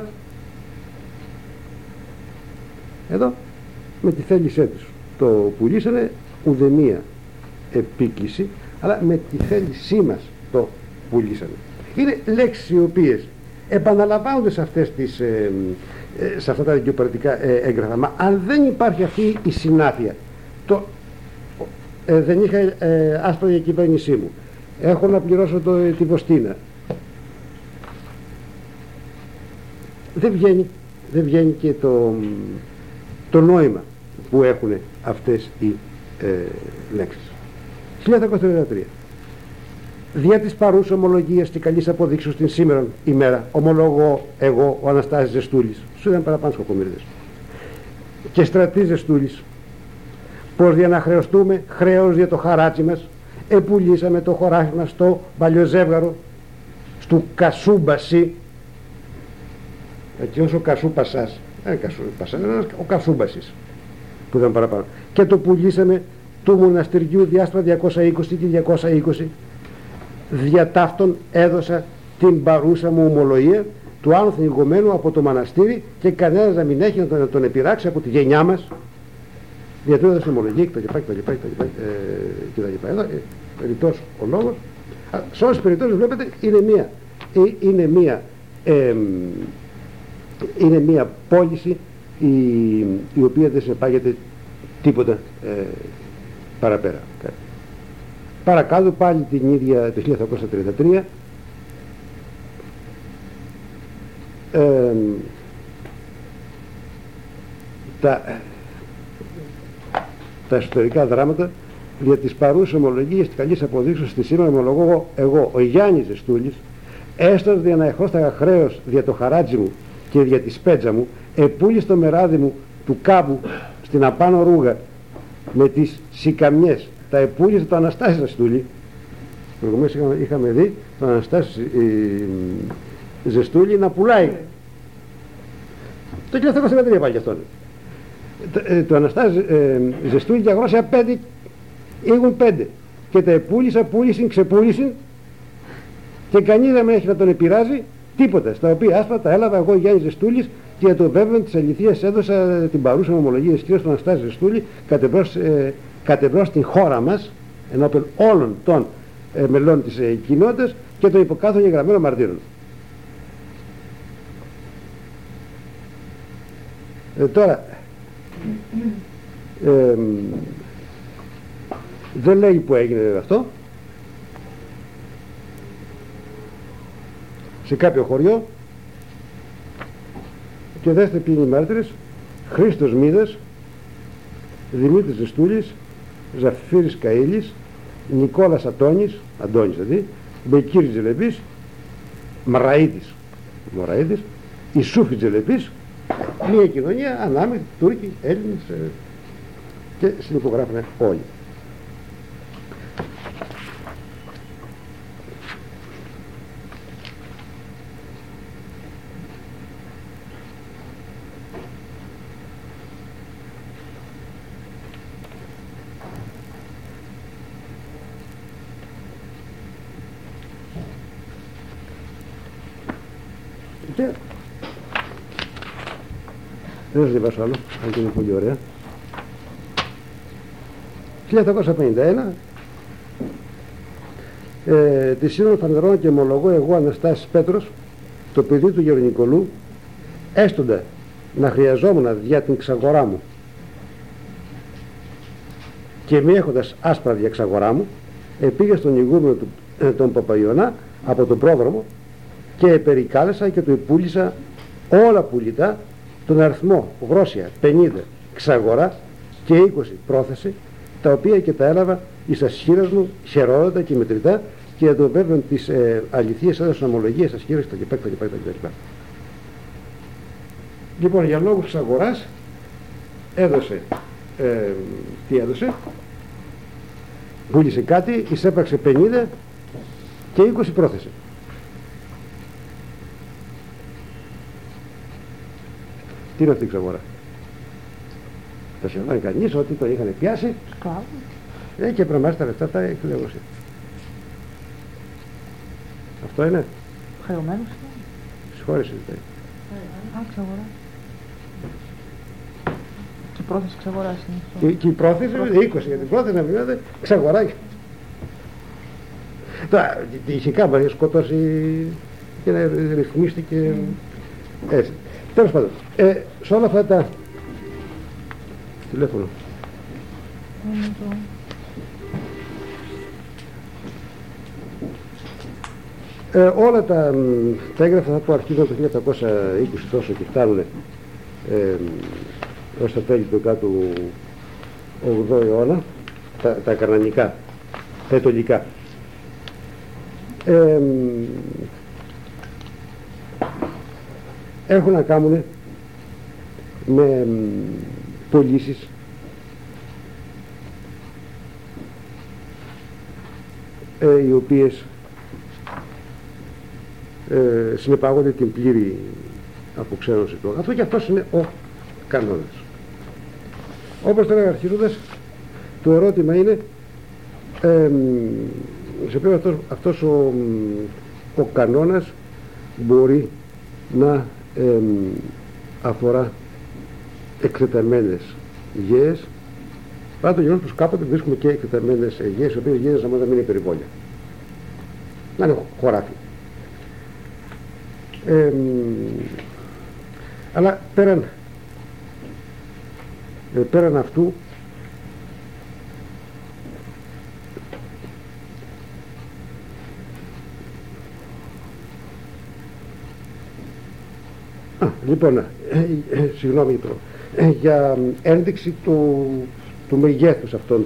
Εδώ με τη θέλησή τους το πουλήσανε, ουδεμία επίκληση, αλλά με τη θέλησή μας το πουλήσανε. Είναι λέξεις οι οποίες επαναλαμβάνονται σε αυτές τις σε αυτά τα δικαιοπαρατικά έγγραφα. Μα αν δεν υπάρχει αυτή η συνάφεια, δεν είχα άσπρα για κυβέρνησή μου, έχω να πληρώσω τη βοστίνα, δεν βγαίνει και το νόημα που έχουν αυτές οι λέξεις. 1933. Δια της παρούς ομολογίας και καλής αποδείξεως την σήμερα ημέρα ομολογώ εγώ ο Αναστάσης Ζεστούλης, σου ήταν παραπάνω σκοπομύριδες, και στρατής Ζεστούλης, πως για να χρεωστούμε χρέος για το χαράτσι μας επουλήσαμε το χωράφι μας στο Παλιοζεύγαρο στου Κασούμπαση, εκείνος ο Κασούπασας, ο Κασούμπασης που ήταν παραπάνω, και το πουλήσαμε του μοναστηριού διάστημα 220 και 220. Δια ταύτον έδωσα την παρούσα μου ομολογία του άλλου θνηγωμένου από το μοναστήρι και κανένας να μην έχει να τον επιράξει από τη γενιά μας, γιατί έδωσε ομολογία κτλ. Εδώ ρητός ο λόγος. Σε όλες τις περιπτώσεις βλέπετε είναι μία πώληση η οποία δεν συνεπάγεται τίποτα παραπέρα. Παρακάτω πάλι την ίδια το 1833 τα ιστορικά δράματα για τις παρούσες ομολογίες της καλής αποδείξεως στη σήμερα ομολογώ εγώ ο Γιάννης Ζεστούλης, έστω για να εχώσταγα χρέος δια το χαράτσι μου και δια τη σπέτζα μου, επούλησε το μεράδι μου του κάμπου στην απάνω ρούγα με τις σικαμιές, τα επούλησε το Αναστάση Ζεστούλη. Προηγουμένως είχαμε δει το Αναστάση Ζεστούλη να πουλάει. Το 1953 πάει γι' αυτόν. Το Αναστάση Ζεστούλη και αγρόσια 5, ήγουν 5 και τα επούλησα, πούλησαν, ξεπούλησαν και κανείς δεν έχει να τον επηρεάζει τίποτα, στα οποία άσπρα τα έλαβα εγώ Γιάννης Ζεστούλης και για το βέβαιο της αληθείας έδωσα την παρούσα ομολογία της κυρίας του Αναστάση Ζεστούλη κατεμπρός στην χώρα μας ενώπιον όλων των μελών της κοινότητας και των υποκάθων γεγραμμένων μαρτύρων. Τώρα δεν λέει που έγινε αυτό, σε κάποιο χωριό, και δέστε ποιοι είναι οι μάρτυρες: Χρήστος Μίδας, Δημήτρης Ζεστούλης, Ζαφύρης Καΐλης, Νικόλας Αντώνης δηλαδή, Μπεκύρης Τζελεπής, Μωραΐτης, Ισούφη Τζελεπής, μια κοινωνία ανάμεικτη, Τούρκοι, Έλληνες, και συνυπογράφουν όλοι. Δεν θα διαβάσω άλλο, αν και είναι πολύ ωραία. 1851, τη Σύνοδο Φανερών και ομολογώ εγώ, Αναστάσης Πέτρος, το παιδί του Γερονικολού, έστοντα να χρειαζόμουν για την εξαγορά μου και μη έχοντας άσπρα διαξαγορά μου, πήγα στον ηγούμενο τον Παπαϊωνά από τον πρόδρομο και περικάλεσα και του υπούλησα όλα πουλητά, τον αριθμό γρόσια 50 εξαγορά και 20 πρόθεση, τα οποία και τα έλαβα εις τα σχήρας μου χερότα και μετρητά, και για το βέβαιο της αληθείας έδωσα ομολογία στα σχήρας κτλ. Λοιπόν, για λόγους της αγοράς έδωσε, τι έδωσε, πούλησε κάτι, εισέπραξε 50 και 20 πρόθεση. Τι είναι αυτή η εξαγορά? Θα σχεδόν κανείς ότι το είχαν πιάσει και προμάσει τα λεφτά τα εκπλέγωσε. Αυτό είναι. Χρεωμένος. Συγχώρησε. Εξαγορά. Και η πρόθεση εξαγοράς είναι αυτό. Και η πρόθεση είναι 20 για την πρόθεση να μιλάτε εξαγορά. Τώρα, ηθικά μπορεί να σκοτώσει και να ρυθμίστηκε έτσι. Τέλος πάντων, σε όλα αυτά τα τηλέφωνο. Όλα τα έγγραφα θα πω αρχίζουν το 1820 τόσο και φτάνουν ως τα τέλη του 18ου αιώνα, τα κανανικά, τα ετωλικά. Έχουν να κάνουν με πωλήσεις οι οποίες συνεπάγονται την πλήρη αποξένωση του αγαθού, και αυτός είναι ο κανόνας. Όπως τώρα αρχίζοντας, το ερώτημα είναι σε ποιο αυτός ο κανόνας μπορεί να αφορά εκτεταμένες γέες, παρά το γεγονός πως κάποτε βρίσκουμε και εκτεταμένες γέες, οι οποίες γέες να μην είναι περιβόλια, να είναι χωράφι. Αλλά πέραν αυτού λοιπόν, συγγνώμη για ένδειξη του μεγέθους αυτών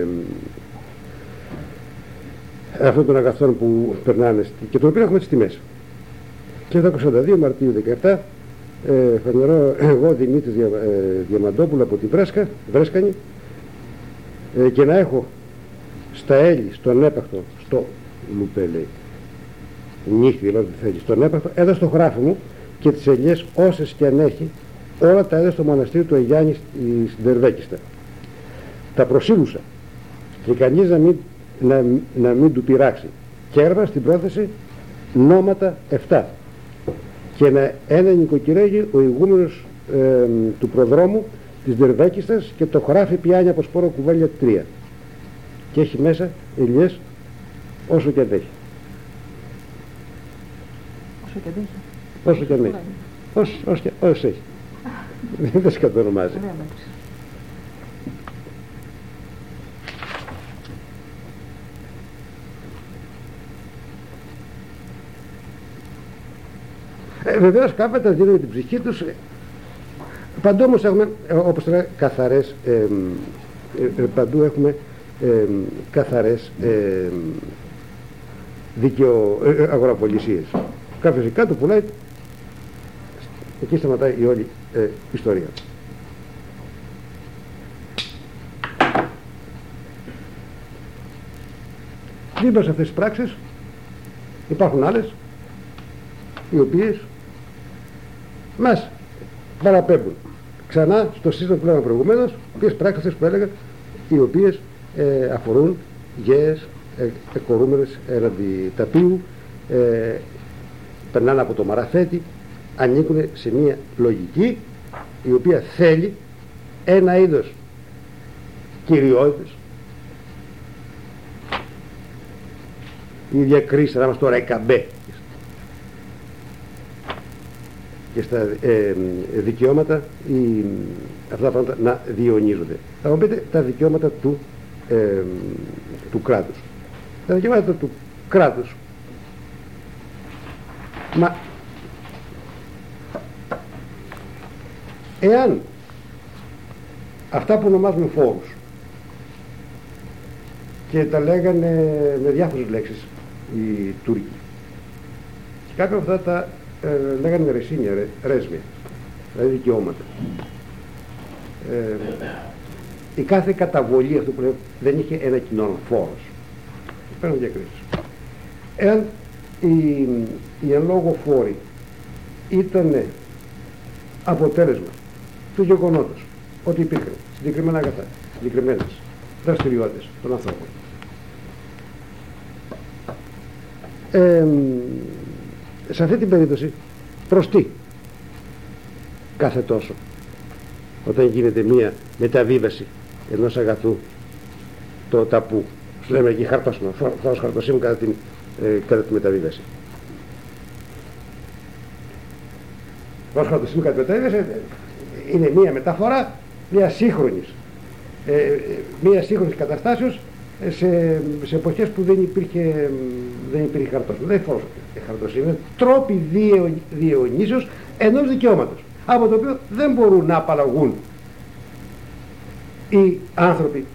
των αγαθών που περνάνε και τον οποίο έχουμε τις τιμές. Και 1942 Μαρτίου 17 φανερώ εγώ Δημήτρης Διαμαντόπουλο από την Βρέσκανη, και να έχω στα έλη, στον έπαχτο, στο λουπέ λέει, νύχτη δηλαδή θέλει, στον έπαχτο, έδωσε το χωράφι μου και τις ελιές όσες και αν έχει, όλα τα έδωσε στο μοναστήριο του Αγιάννη στην Τερβέκιστα. Τα προσήλουσα και κανείς να μην του πειράξει, και έγραφα στην πρόθεση νόματα 7 και ένα νοικοκυρέγει ο ηγούμενος του προδρόμου της Τερβέκιστας, και το χωράφι πιάνει από σπόρο κουβέλια 3 και έχει μέσα ελιές όσο και αντέχει. Όσο και αντέχει. Όσο και αντέχει. Όσο έχει. Δεν σε κατονομάζει. Βεβαίως κάποιοι τα δίνουν την ψυχή τους. Παντού όμως έχουμε, όπως τώρα, καθαρές, παντού έχουμε καθαρές αγοραπολισίες. Κάποιος κάτω πουλάει, εκεί σταματάει η όλη ιστορία. Δίπλα σε αυτές τις πράξεις υπάρχουν άλλες, οι οποίες μας παραπέμπουν ξανά στο σύστημα που λέγαμε προηγουμένως, ποιες πράξεις αυτές που έλεγα, οι οποίες αφορούν γέες εκορούμενες έναντι ταπείου, περνάνε από το μαραφέτη, ανήκουν σε μια λογική η οποία θέλει ένα είδος κυριότητας. Η διακρίση να είμαστε τώρα εκαμπέ και στα δικαιώματα αυτά τα πράγματα να διαιωνίζονται. Θα μου πείτε τα δικαιώματα του κράτους. Τα δικαιώματα του κράτους, μα εάν αυτά που ονομάζουμε φόρους, και τα λέγανε με διάφορες λέξεις οι Τούρκοι, και κάποια από αυτά τα λέγανε με ρεσίνια, ρέσμια, δηλαδή δικαιώματα. Η κάθε καταβολή αυτού που λέει δεν είχε ένα κοινό φόρος. Παίρνουν διακρίσεις. Εάν οι εν λόγω φόροι ήταν αποτέλεσμα του γεγονότος ότι υπήρχαν συγκεκριμένα αγαθά, συγκεκριμένες δραστηριότητες των ανθρώπων, σε αυτή την περίπτωση προς τι κάθε τόσο, όταν γίνεται μία μεταβίβαση ενός αγαθού, το ταπού, σου λέμε εκεί χαρτόσημο, φάω χαρτοσύμου κατά τη μεταβίβαση. Φάω χαρτοσύμου κατά τη μεταβίβαση είναι μία μεταφορά μία σύγχρονης καταστάσεως σε εποχές που δεν υπήρχε χαρτόσημο. Δεν είναι χαρτοσύμου, είναι τρόποι διαιωνίσεως ενός δικαιώματος, από το οποίο δεν μπορούν να απαλλαγούν οι άνθρωποι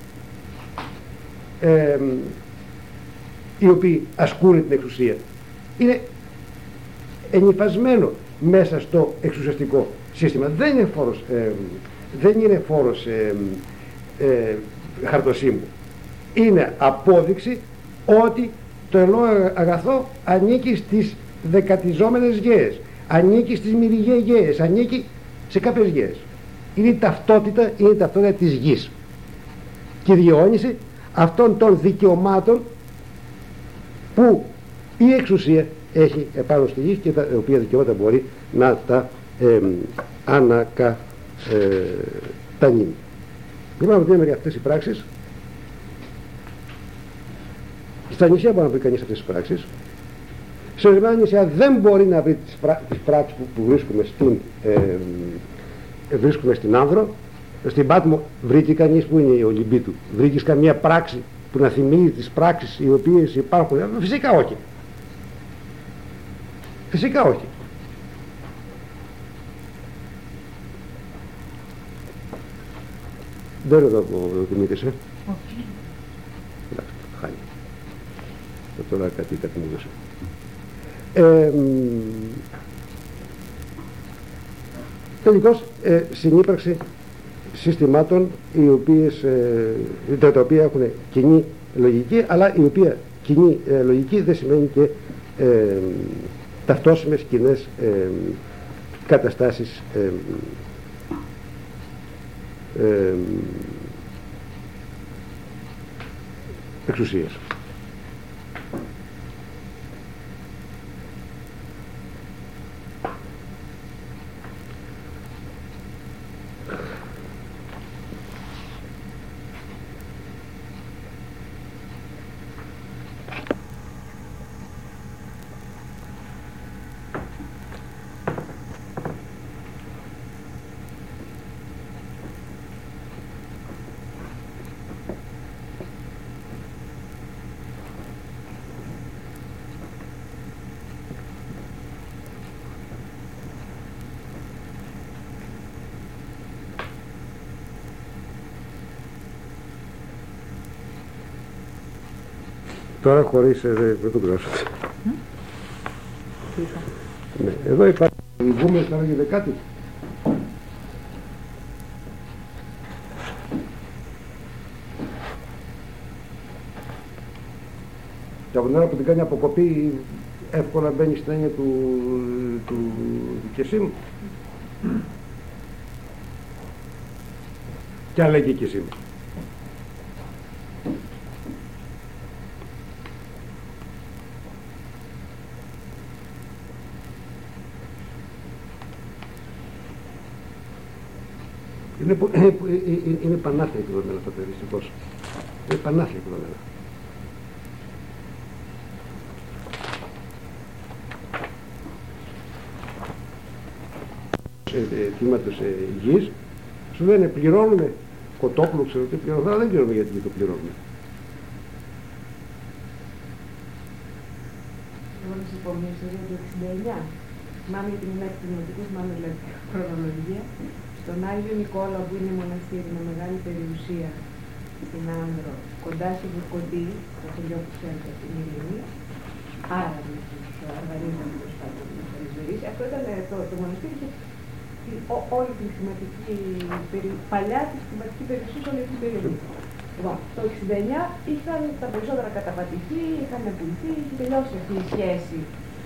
οι οποίοι ασκούν την εξουσία. Είναι ενυφασμένο μέσα στο εξουσιαστικό σύστημα. Δεν είναι φόρος χαρτοσύμου. Είναι απόδειξη ότι το ελαιό αγαθό ανήκει στις δεκατιζόμενες γέες, ανήκει στις μυριγαίες γέες, ανήκει σε κάποιες γέες. Είναι η ταυτότητα της γης και η διαιώνιση αυτών των δικαιωμάτων που η εξουσία έχει επάνω στη γη και τα οποία δικαιώματα μπορεί να τα ανακατανείμει. Λοιπόν, να για αυτές οι πράξεις. Στα νησιά μπορεί να βρει κανείς αυτές τις πράξεις. Σε ορισμένα νησιά δεν μπορεί να βρει τις πράξεις που βρίσκουμε στην Άνδρο. Στην Πάτμο βρήκε κανείς, που είναι η Ολυμπίτου, βρήκες καμία πράξη που να θυμίζει τις πράξεις οι οποίες υπάρχουν? Φυσικά όχι. Φυσικά όχι. Δεν είναι εδώ ο Δημήτρης, Όχι. Εντάξει, χάνει. Τώρα κάτι μου έδωσε. Τελικώς, συνύπαρξη συστημάτων τα οποία έχουν κοινή λογική, αλλά η οποία κοινή λογική δεν σημαίνει και ταυτόσιμες κοινές καταστάσεις εξουσίας. Τώρα χωρίς δεν το γράψω. Ναι, εδώ υπάρχει. Βγούμε τώρα για δεκάτη. Και από την ώρα που την κάνει αποκοπή εύκολα μπαίνει στην έννοια του Κεσίμ. Και αν λέγει Κεσίμ. Είναι πανάθλια εκδομένα αυτά, δυστυχώς. Είναι πανάθλια εκδομένα. Τμήματος υγιής, σου λένε πληρώνουμε κοτόπουλο, ξέρω τι πληρώνουμε, αλλά δεν ξέρουμε γιατί το πληρώνουμε. Εγώ να σας πω μια ιστορία του 69. Θυμάμαι για την ημέρα του δημοτικού, θυμάμαι δηλαδή χρονολογία. Στον Άγιο Νικόλαο, που είναι μοναστήρι με μεγάλη περιουσία στην Άνδρο, κοντά στη Βουρκοντή, το χωριό που ξέρετε από την Ειρήνη, άρα με τους Αργαρίζαν τέλος πάντων με Χαρισβερείς. Αυτό ήταν το μοναστήρι, είχε όλη την χρηματική παλιά τη χρηματική περιουσία σε όλη την περίοδο. Λοιπόν, το 69 είχαν τα περισσότερα καταπατηθεί, είχαν πουληθεί, είχε τελειώσει αυτή η σχέση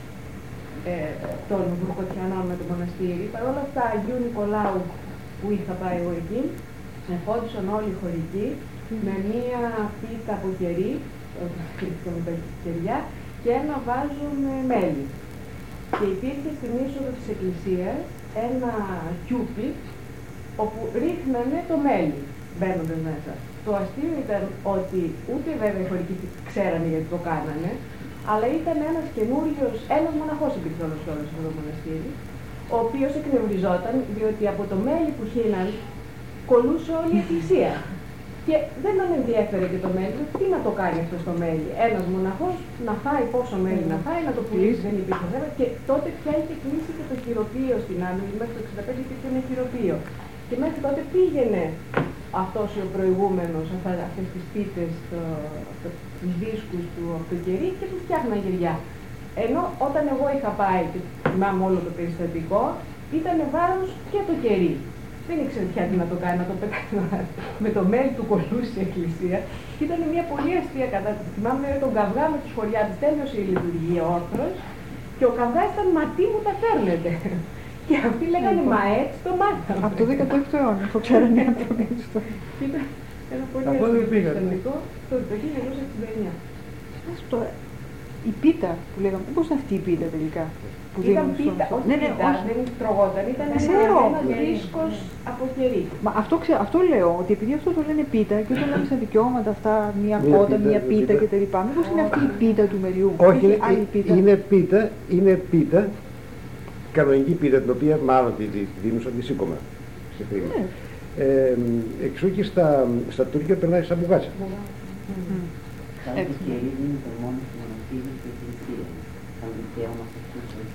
των Βουρκωτιανών με το μοναστήρι. Παρ' όλα αυτά, Αγίου Νικολάου που είχα πάει εγώ εκεί, εφόντισαν όλοι οι χωρικοί με μία πίτα από κερί, με τα κεριά, και ένα βάζουν μέλι. Και υπήρχε στην είσοδο της εκκλησίας ένα κιούπι όπου ρίχνανε το μέλι μπαίνοντας μέσα. Το αστείο ήταν ότι ούτε βέβαια οι χωρικοί ξέρανε γιατί το κάνανε, αλλά ήταν ένας καινούριος, ένας μοναχός υπήρχε όλος και όλος αυτό το μοναστήρι, ο οποίος εκνευριζόταν διότι από το μέλι που χύναν κολούσε όλη η εκκλησία. Και δεν τον ενδιέφερε και το μέλι, τι να το κάνει αυτό στο μέλι. Ένας μοναχός να φάει πόσο μέλι να φάει, να το πουλήσει, δεν υπήρχε θέμα. Και τότε πια είχε κλείσει και το χειροπείο στην Άννη, μέχρι το 65 υπήρχε ένα χειροπείο. Και μέχρι τότε πήγαινε αυτός ο προηγούμενος, αυτές τις πίτες, τους δίσκους του από το κερί και του φτιάχναν γυριά. Ενώ όταν εγώ είχα πάει και θυμάμαι όλο το περιστατικό, ήταν βάρος και το κερί. Δεν ήξερε πια τι να το κάνει, να το πετάει με το μέλι του κολούσε η εκκλησία. Και ήταν μια πολύ αστεία κατάσταση. Θυμάμαι τον καυγά με τους χωριάτες, τέλειωσε η λειτουργία όρθρος και ο καυγάς ήταν «Μα τι μου τα φέρνετε». Και αυτοί λέγανε «Μα έτσι το μάθαμε». Από το 16ο αιώνα, το ξέρανε οι άνθρωποι. Ήταν ένα πολύ αστείο περιστατικό το 1969. Η πίτα που λέγαμε, πώς είναι αυτή η πίτα τελικά? Ήταν πίτα, όχι πίτα, δεν τρογόταν, ήταν ένας ρίσκος από κερί. Μα αυτό λέω, ότι επειδή αυτό το λένε πίτα και όταν λέμε στα δικαιώματα αυτά, μία κότα, μία πίτα κτλ. Μήπως είναι αυτή η πίτα του μεριού? Όχι, είναι πίτα, κανονική πίτα, την οποία μάλλον τη δίνουν σαν τη σήκωμα σε χρήμα. Εξού και στα Τούρκια περνάει σαν μπουγάτσα. Κάτι κερί είναι το μόνο στο μοναστήρι και εκκλησία. Σαν δικαίωμα σε αυτούς που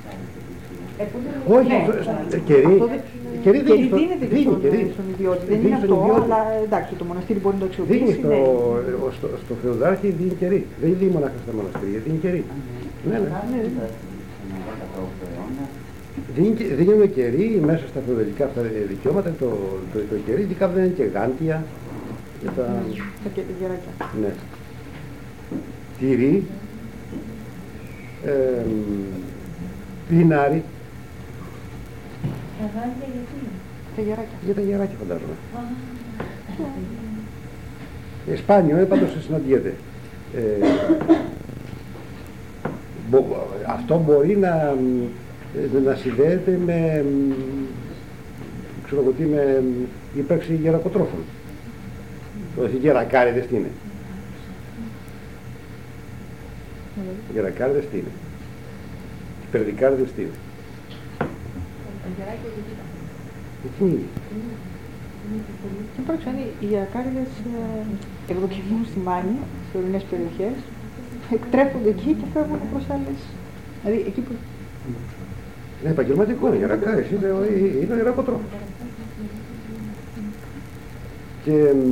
όχι, κερί δίνεται στον ιδιώτη, δεν είναι αυτό, αλλά εντάξει, το μοναστήρι μπορεί να το αξιοποιήσει. Στο Θεοδάρχη δίνει κερί, δεν δίνει μονάχα στα μοναστήρια, δίνει κερί. Δίνει κερί μέσα στα φεουδαλικά αυτά δικαιώματα, το κερί, ειδικά δεν είναι και γάντια. Τα γεράκια. Ναι. Τυρί, πινάρι. Τα γάντια γιατί? Τα γεράκια. Για τα γεράκια φαντάζομαι. Σπάνιο, πάντως συναντιέται. Αυτό μπορεί να συνδέεται με, με ύπαρξη γερακοτρόφων. Οι γερακάριδες τι είναι? Οι γερακάριδες τι είναι? Οι περδικάριδες τι είναι? Κοιτάξτε, οι γερακάριδες ευδοκιμούν στη Μάνη, σε ορεινές περιοχές, εκτρέφονται εκεί και φεύγουν προς άλλες. Δηλαδή εκεί που... Είναι επαγγελματικό, είναι γερακάριδες, είναι γερακοτρόφος. Και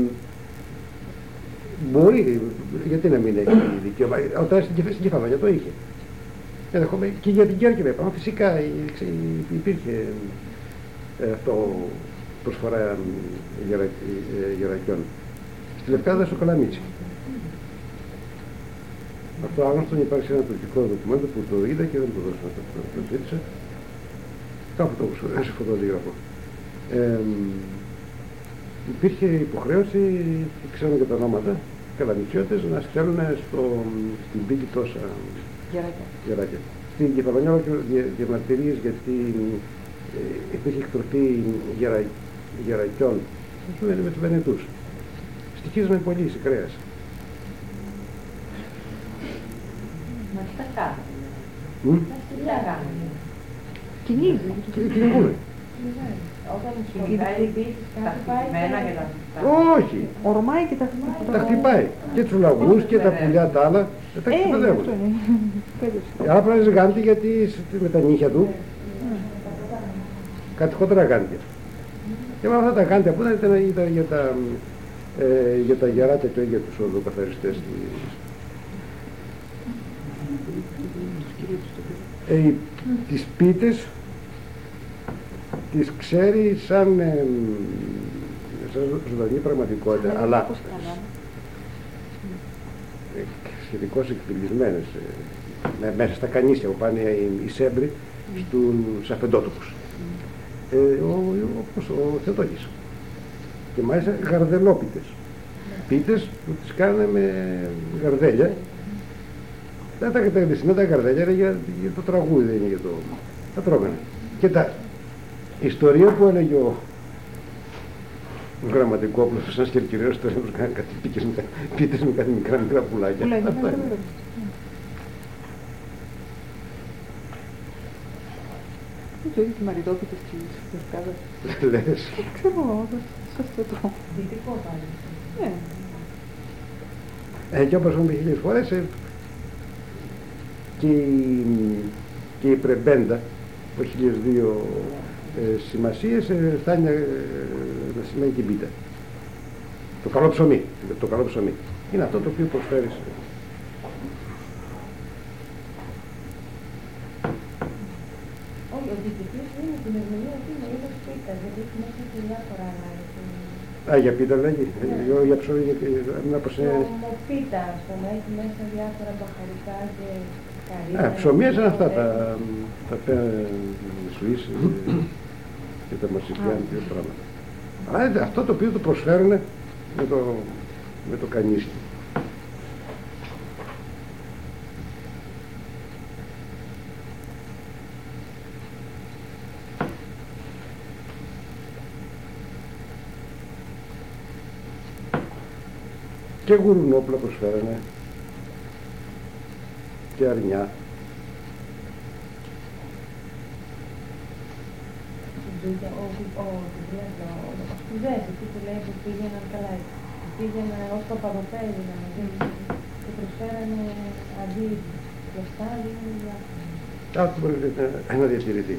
μπορεί, γιατί να μην έχει δικαίωμα, όταν στην Κεφαλονιά το είχε. Και για την Κέρκυρα είπαμε, φυσικά υπήρχε αυτό προσφορά γερακιών. Στη Λευκάδα στο Καλαμίτσι. Αυτό άγνωστον υπάρχει ένα τουρκικό ντοκουμέντο που το είδα και δεν το δώσω να το ζήτησα. Κάπου το έχω σε φωτοδίγραφο. Υπήρχε υποχρέωση, ξέρω και τα ονόματα, καλαμιτσιώτες να στέλνουν στην πύλη τόσα γεράκια. Στην Κεφαλονιά διαμαρτυρίες γιατί υπήρχε εκτροφή γερακιών με τους Βενετούς. Στοιχίζαμε πολύ σε κρέας. Μα τι τα κάνουν. Τι τα κάνουν. Κυνήγι. Κυνηγούμε. Όταν σκοτάει Τα χτυπημένα και τα Όχι. Ορμάει και τα χτυπάει. Τα χτυπάει. Και τους λαγούς και τα πουλιά τα άλλα. Τα χτυπαδεύουν. Αυτό είναι. Άρα πρέπει να είναι γάντι γιατί με τα νύχια του κατηχότερα γάντια. Και με αυτά τα γάντια που ήταν για τα γεράκια του ίδιου τους οδοκαθαριστές. Τις πίτες τις ξέρει σαν ζωντανή πραγματικότητα, αλλά σχετικώς εκφυλισμένες μέσα στα κανίσια που πάνε οι σέμπροι στους αφεντότοπους, όπως ο Θεοτόκης, και μάλιστα γαρδελόπιτες πίτες που τις κάνανε με γαρδέλια. Δεν τα καταγνήσουν τα γαρδέλια, είναι για το τραγούδι, δεν είναι για το... τα τρώγανε. Και τα ιστορία που έλεγε ο Γραμματικόπουλος σαν σκερκυραίος, τώρα τους κάνει κάτι πίτες με κάτι μικρά πουλάκια. Αυτά είναι. Το ίδιο τη μαριδόπιτες της Λευκάδας. Λες. Ξέρω, σας το τρώω. δυτικό πάλι. Ναι. Και όπως είπαμε χίλιες φορές, και η πρεμπέντα που έχει 1002 σημασίες φτάνει να σημαίνει και πίτα. Το καλό ψωμί. Το καλό ψωμί. Είναι αυτό το οποίο προσφέρει. Όχι, ο διοικητής είναι την ερμηνεία αυτή με είδος πίτας, γιατί έχει μέσα και διάφορα Α, για πίτα λέγει, για ψωμί, μήπως είναι... Ομοπίτα, ας πούμε, έχει μέσα διάφορα μπαχαρικά και καρύδα. Ψωμί είναι αυτά τα Σουίς και τα Μαρσικιάν και τα πράγματα. Αλλά αυτό το οποίο το προσφέρουν με το κανίσι. Και γουρουνόπλα προσφέρανε και αρνιά. Ο σπουδές, εκεί που λέει που πήγαιναν καλά, πήγαιναν ως Παπαδοπέδι και προσφέρανε αντί λεφτά, δίνουν διάφορα. Αυτό μπορεί να διατηρηθεί.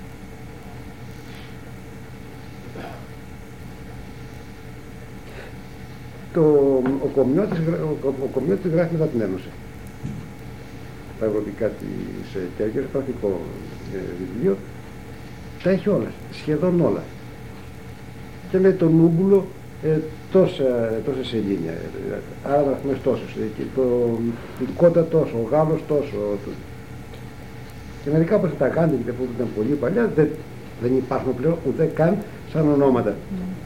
Ο Κομιώτης γράφει μετά την Ένωση. Τα ευρωπαϊκά της Κέρκυρας, πρακτικό βιβλίο, τα έχει όλα, σχεδόν όλα. Και λέει τον Ούμπουλο τόσα σελήνια, άρα δραχμές τόσους, η Κότα τόσο, ο Γάλλος τόσο. Και μερικά όπως τα κάνετε και που ήταν πολύ παλιά δεν υπάρχουν πλέον ούτε καν σαν ονόματα.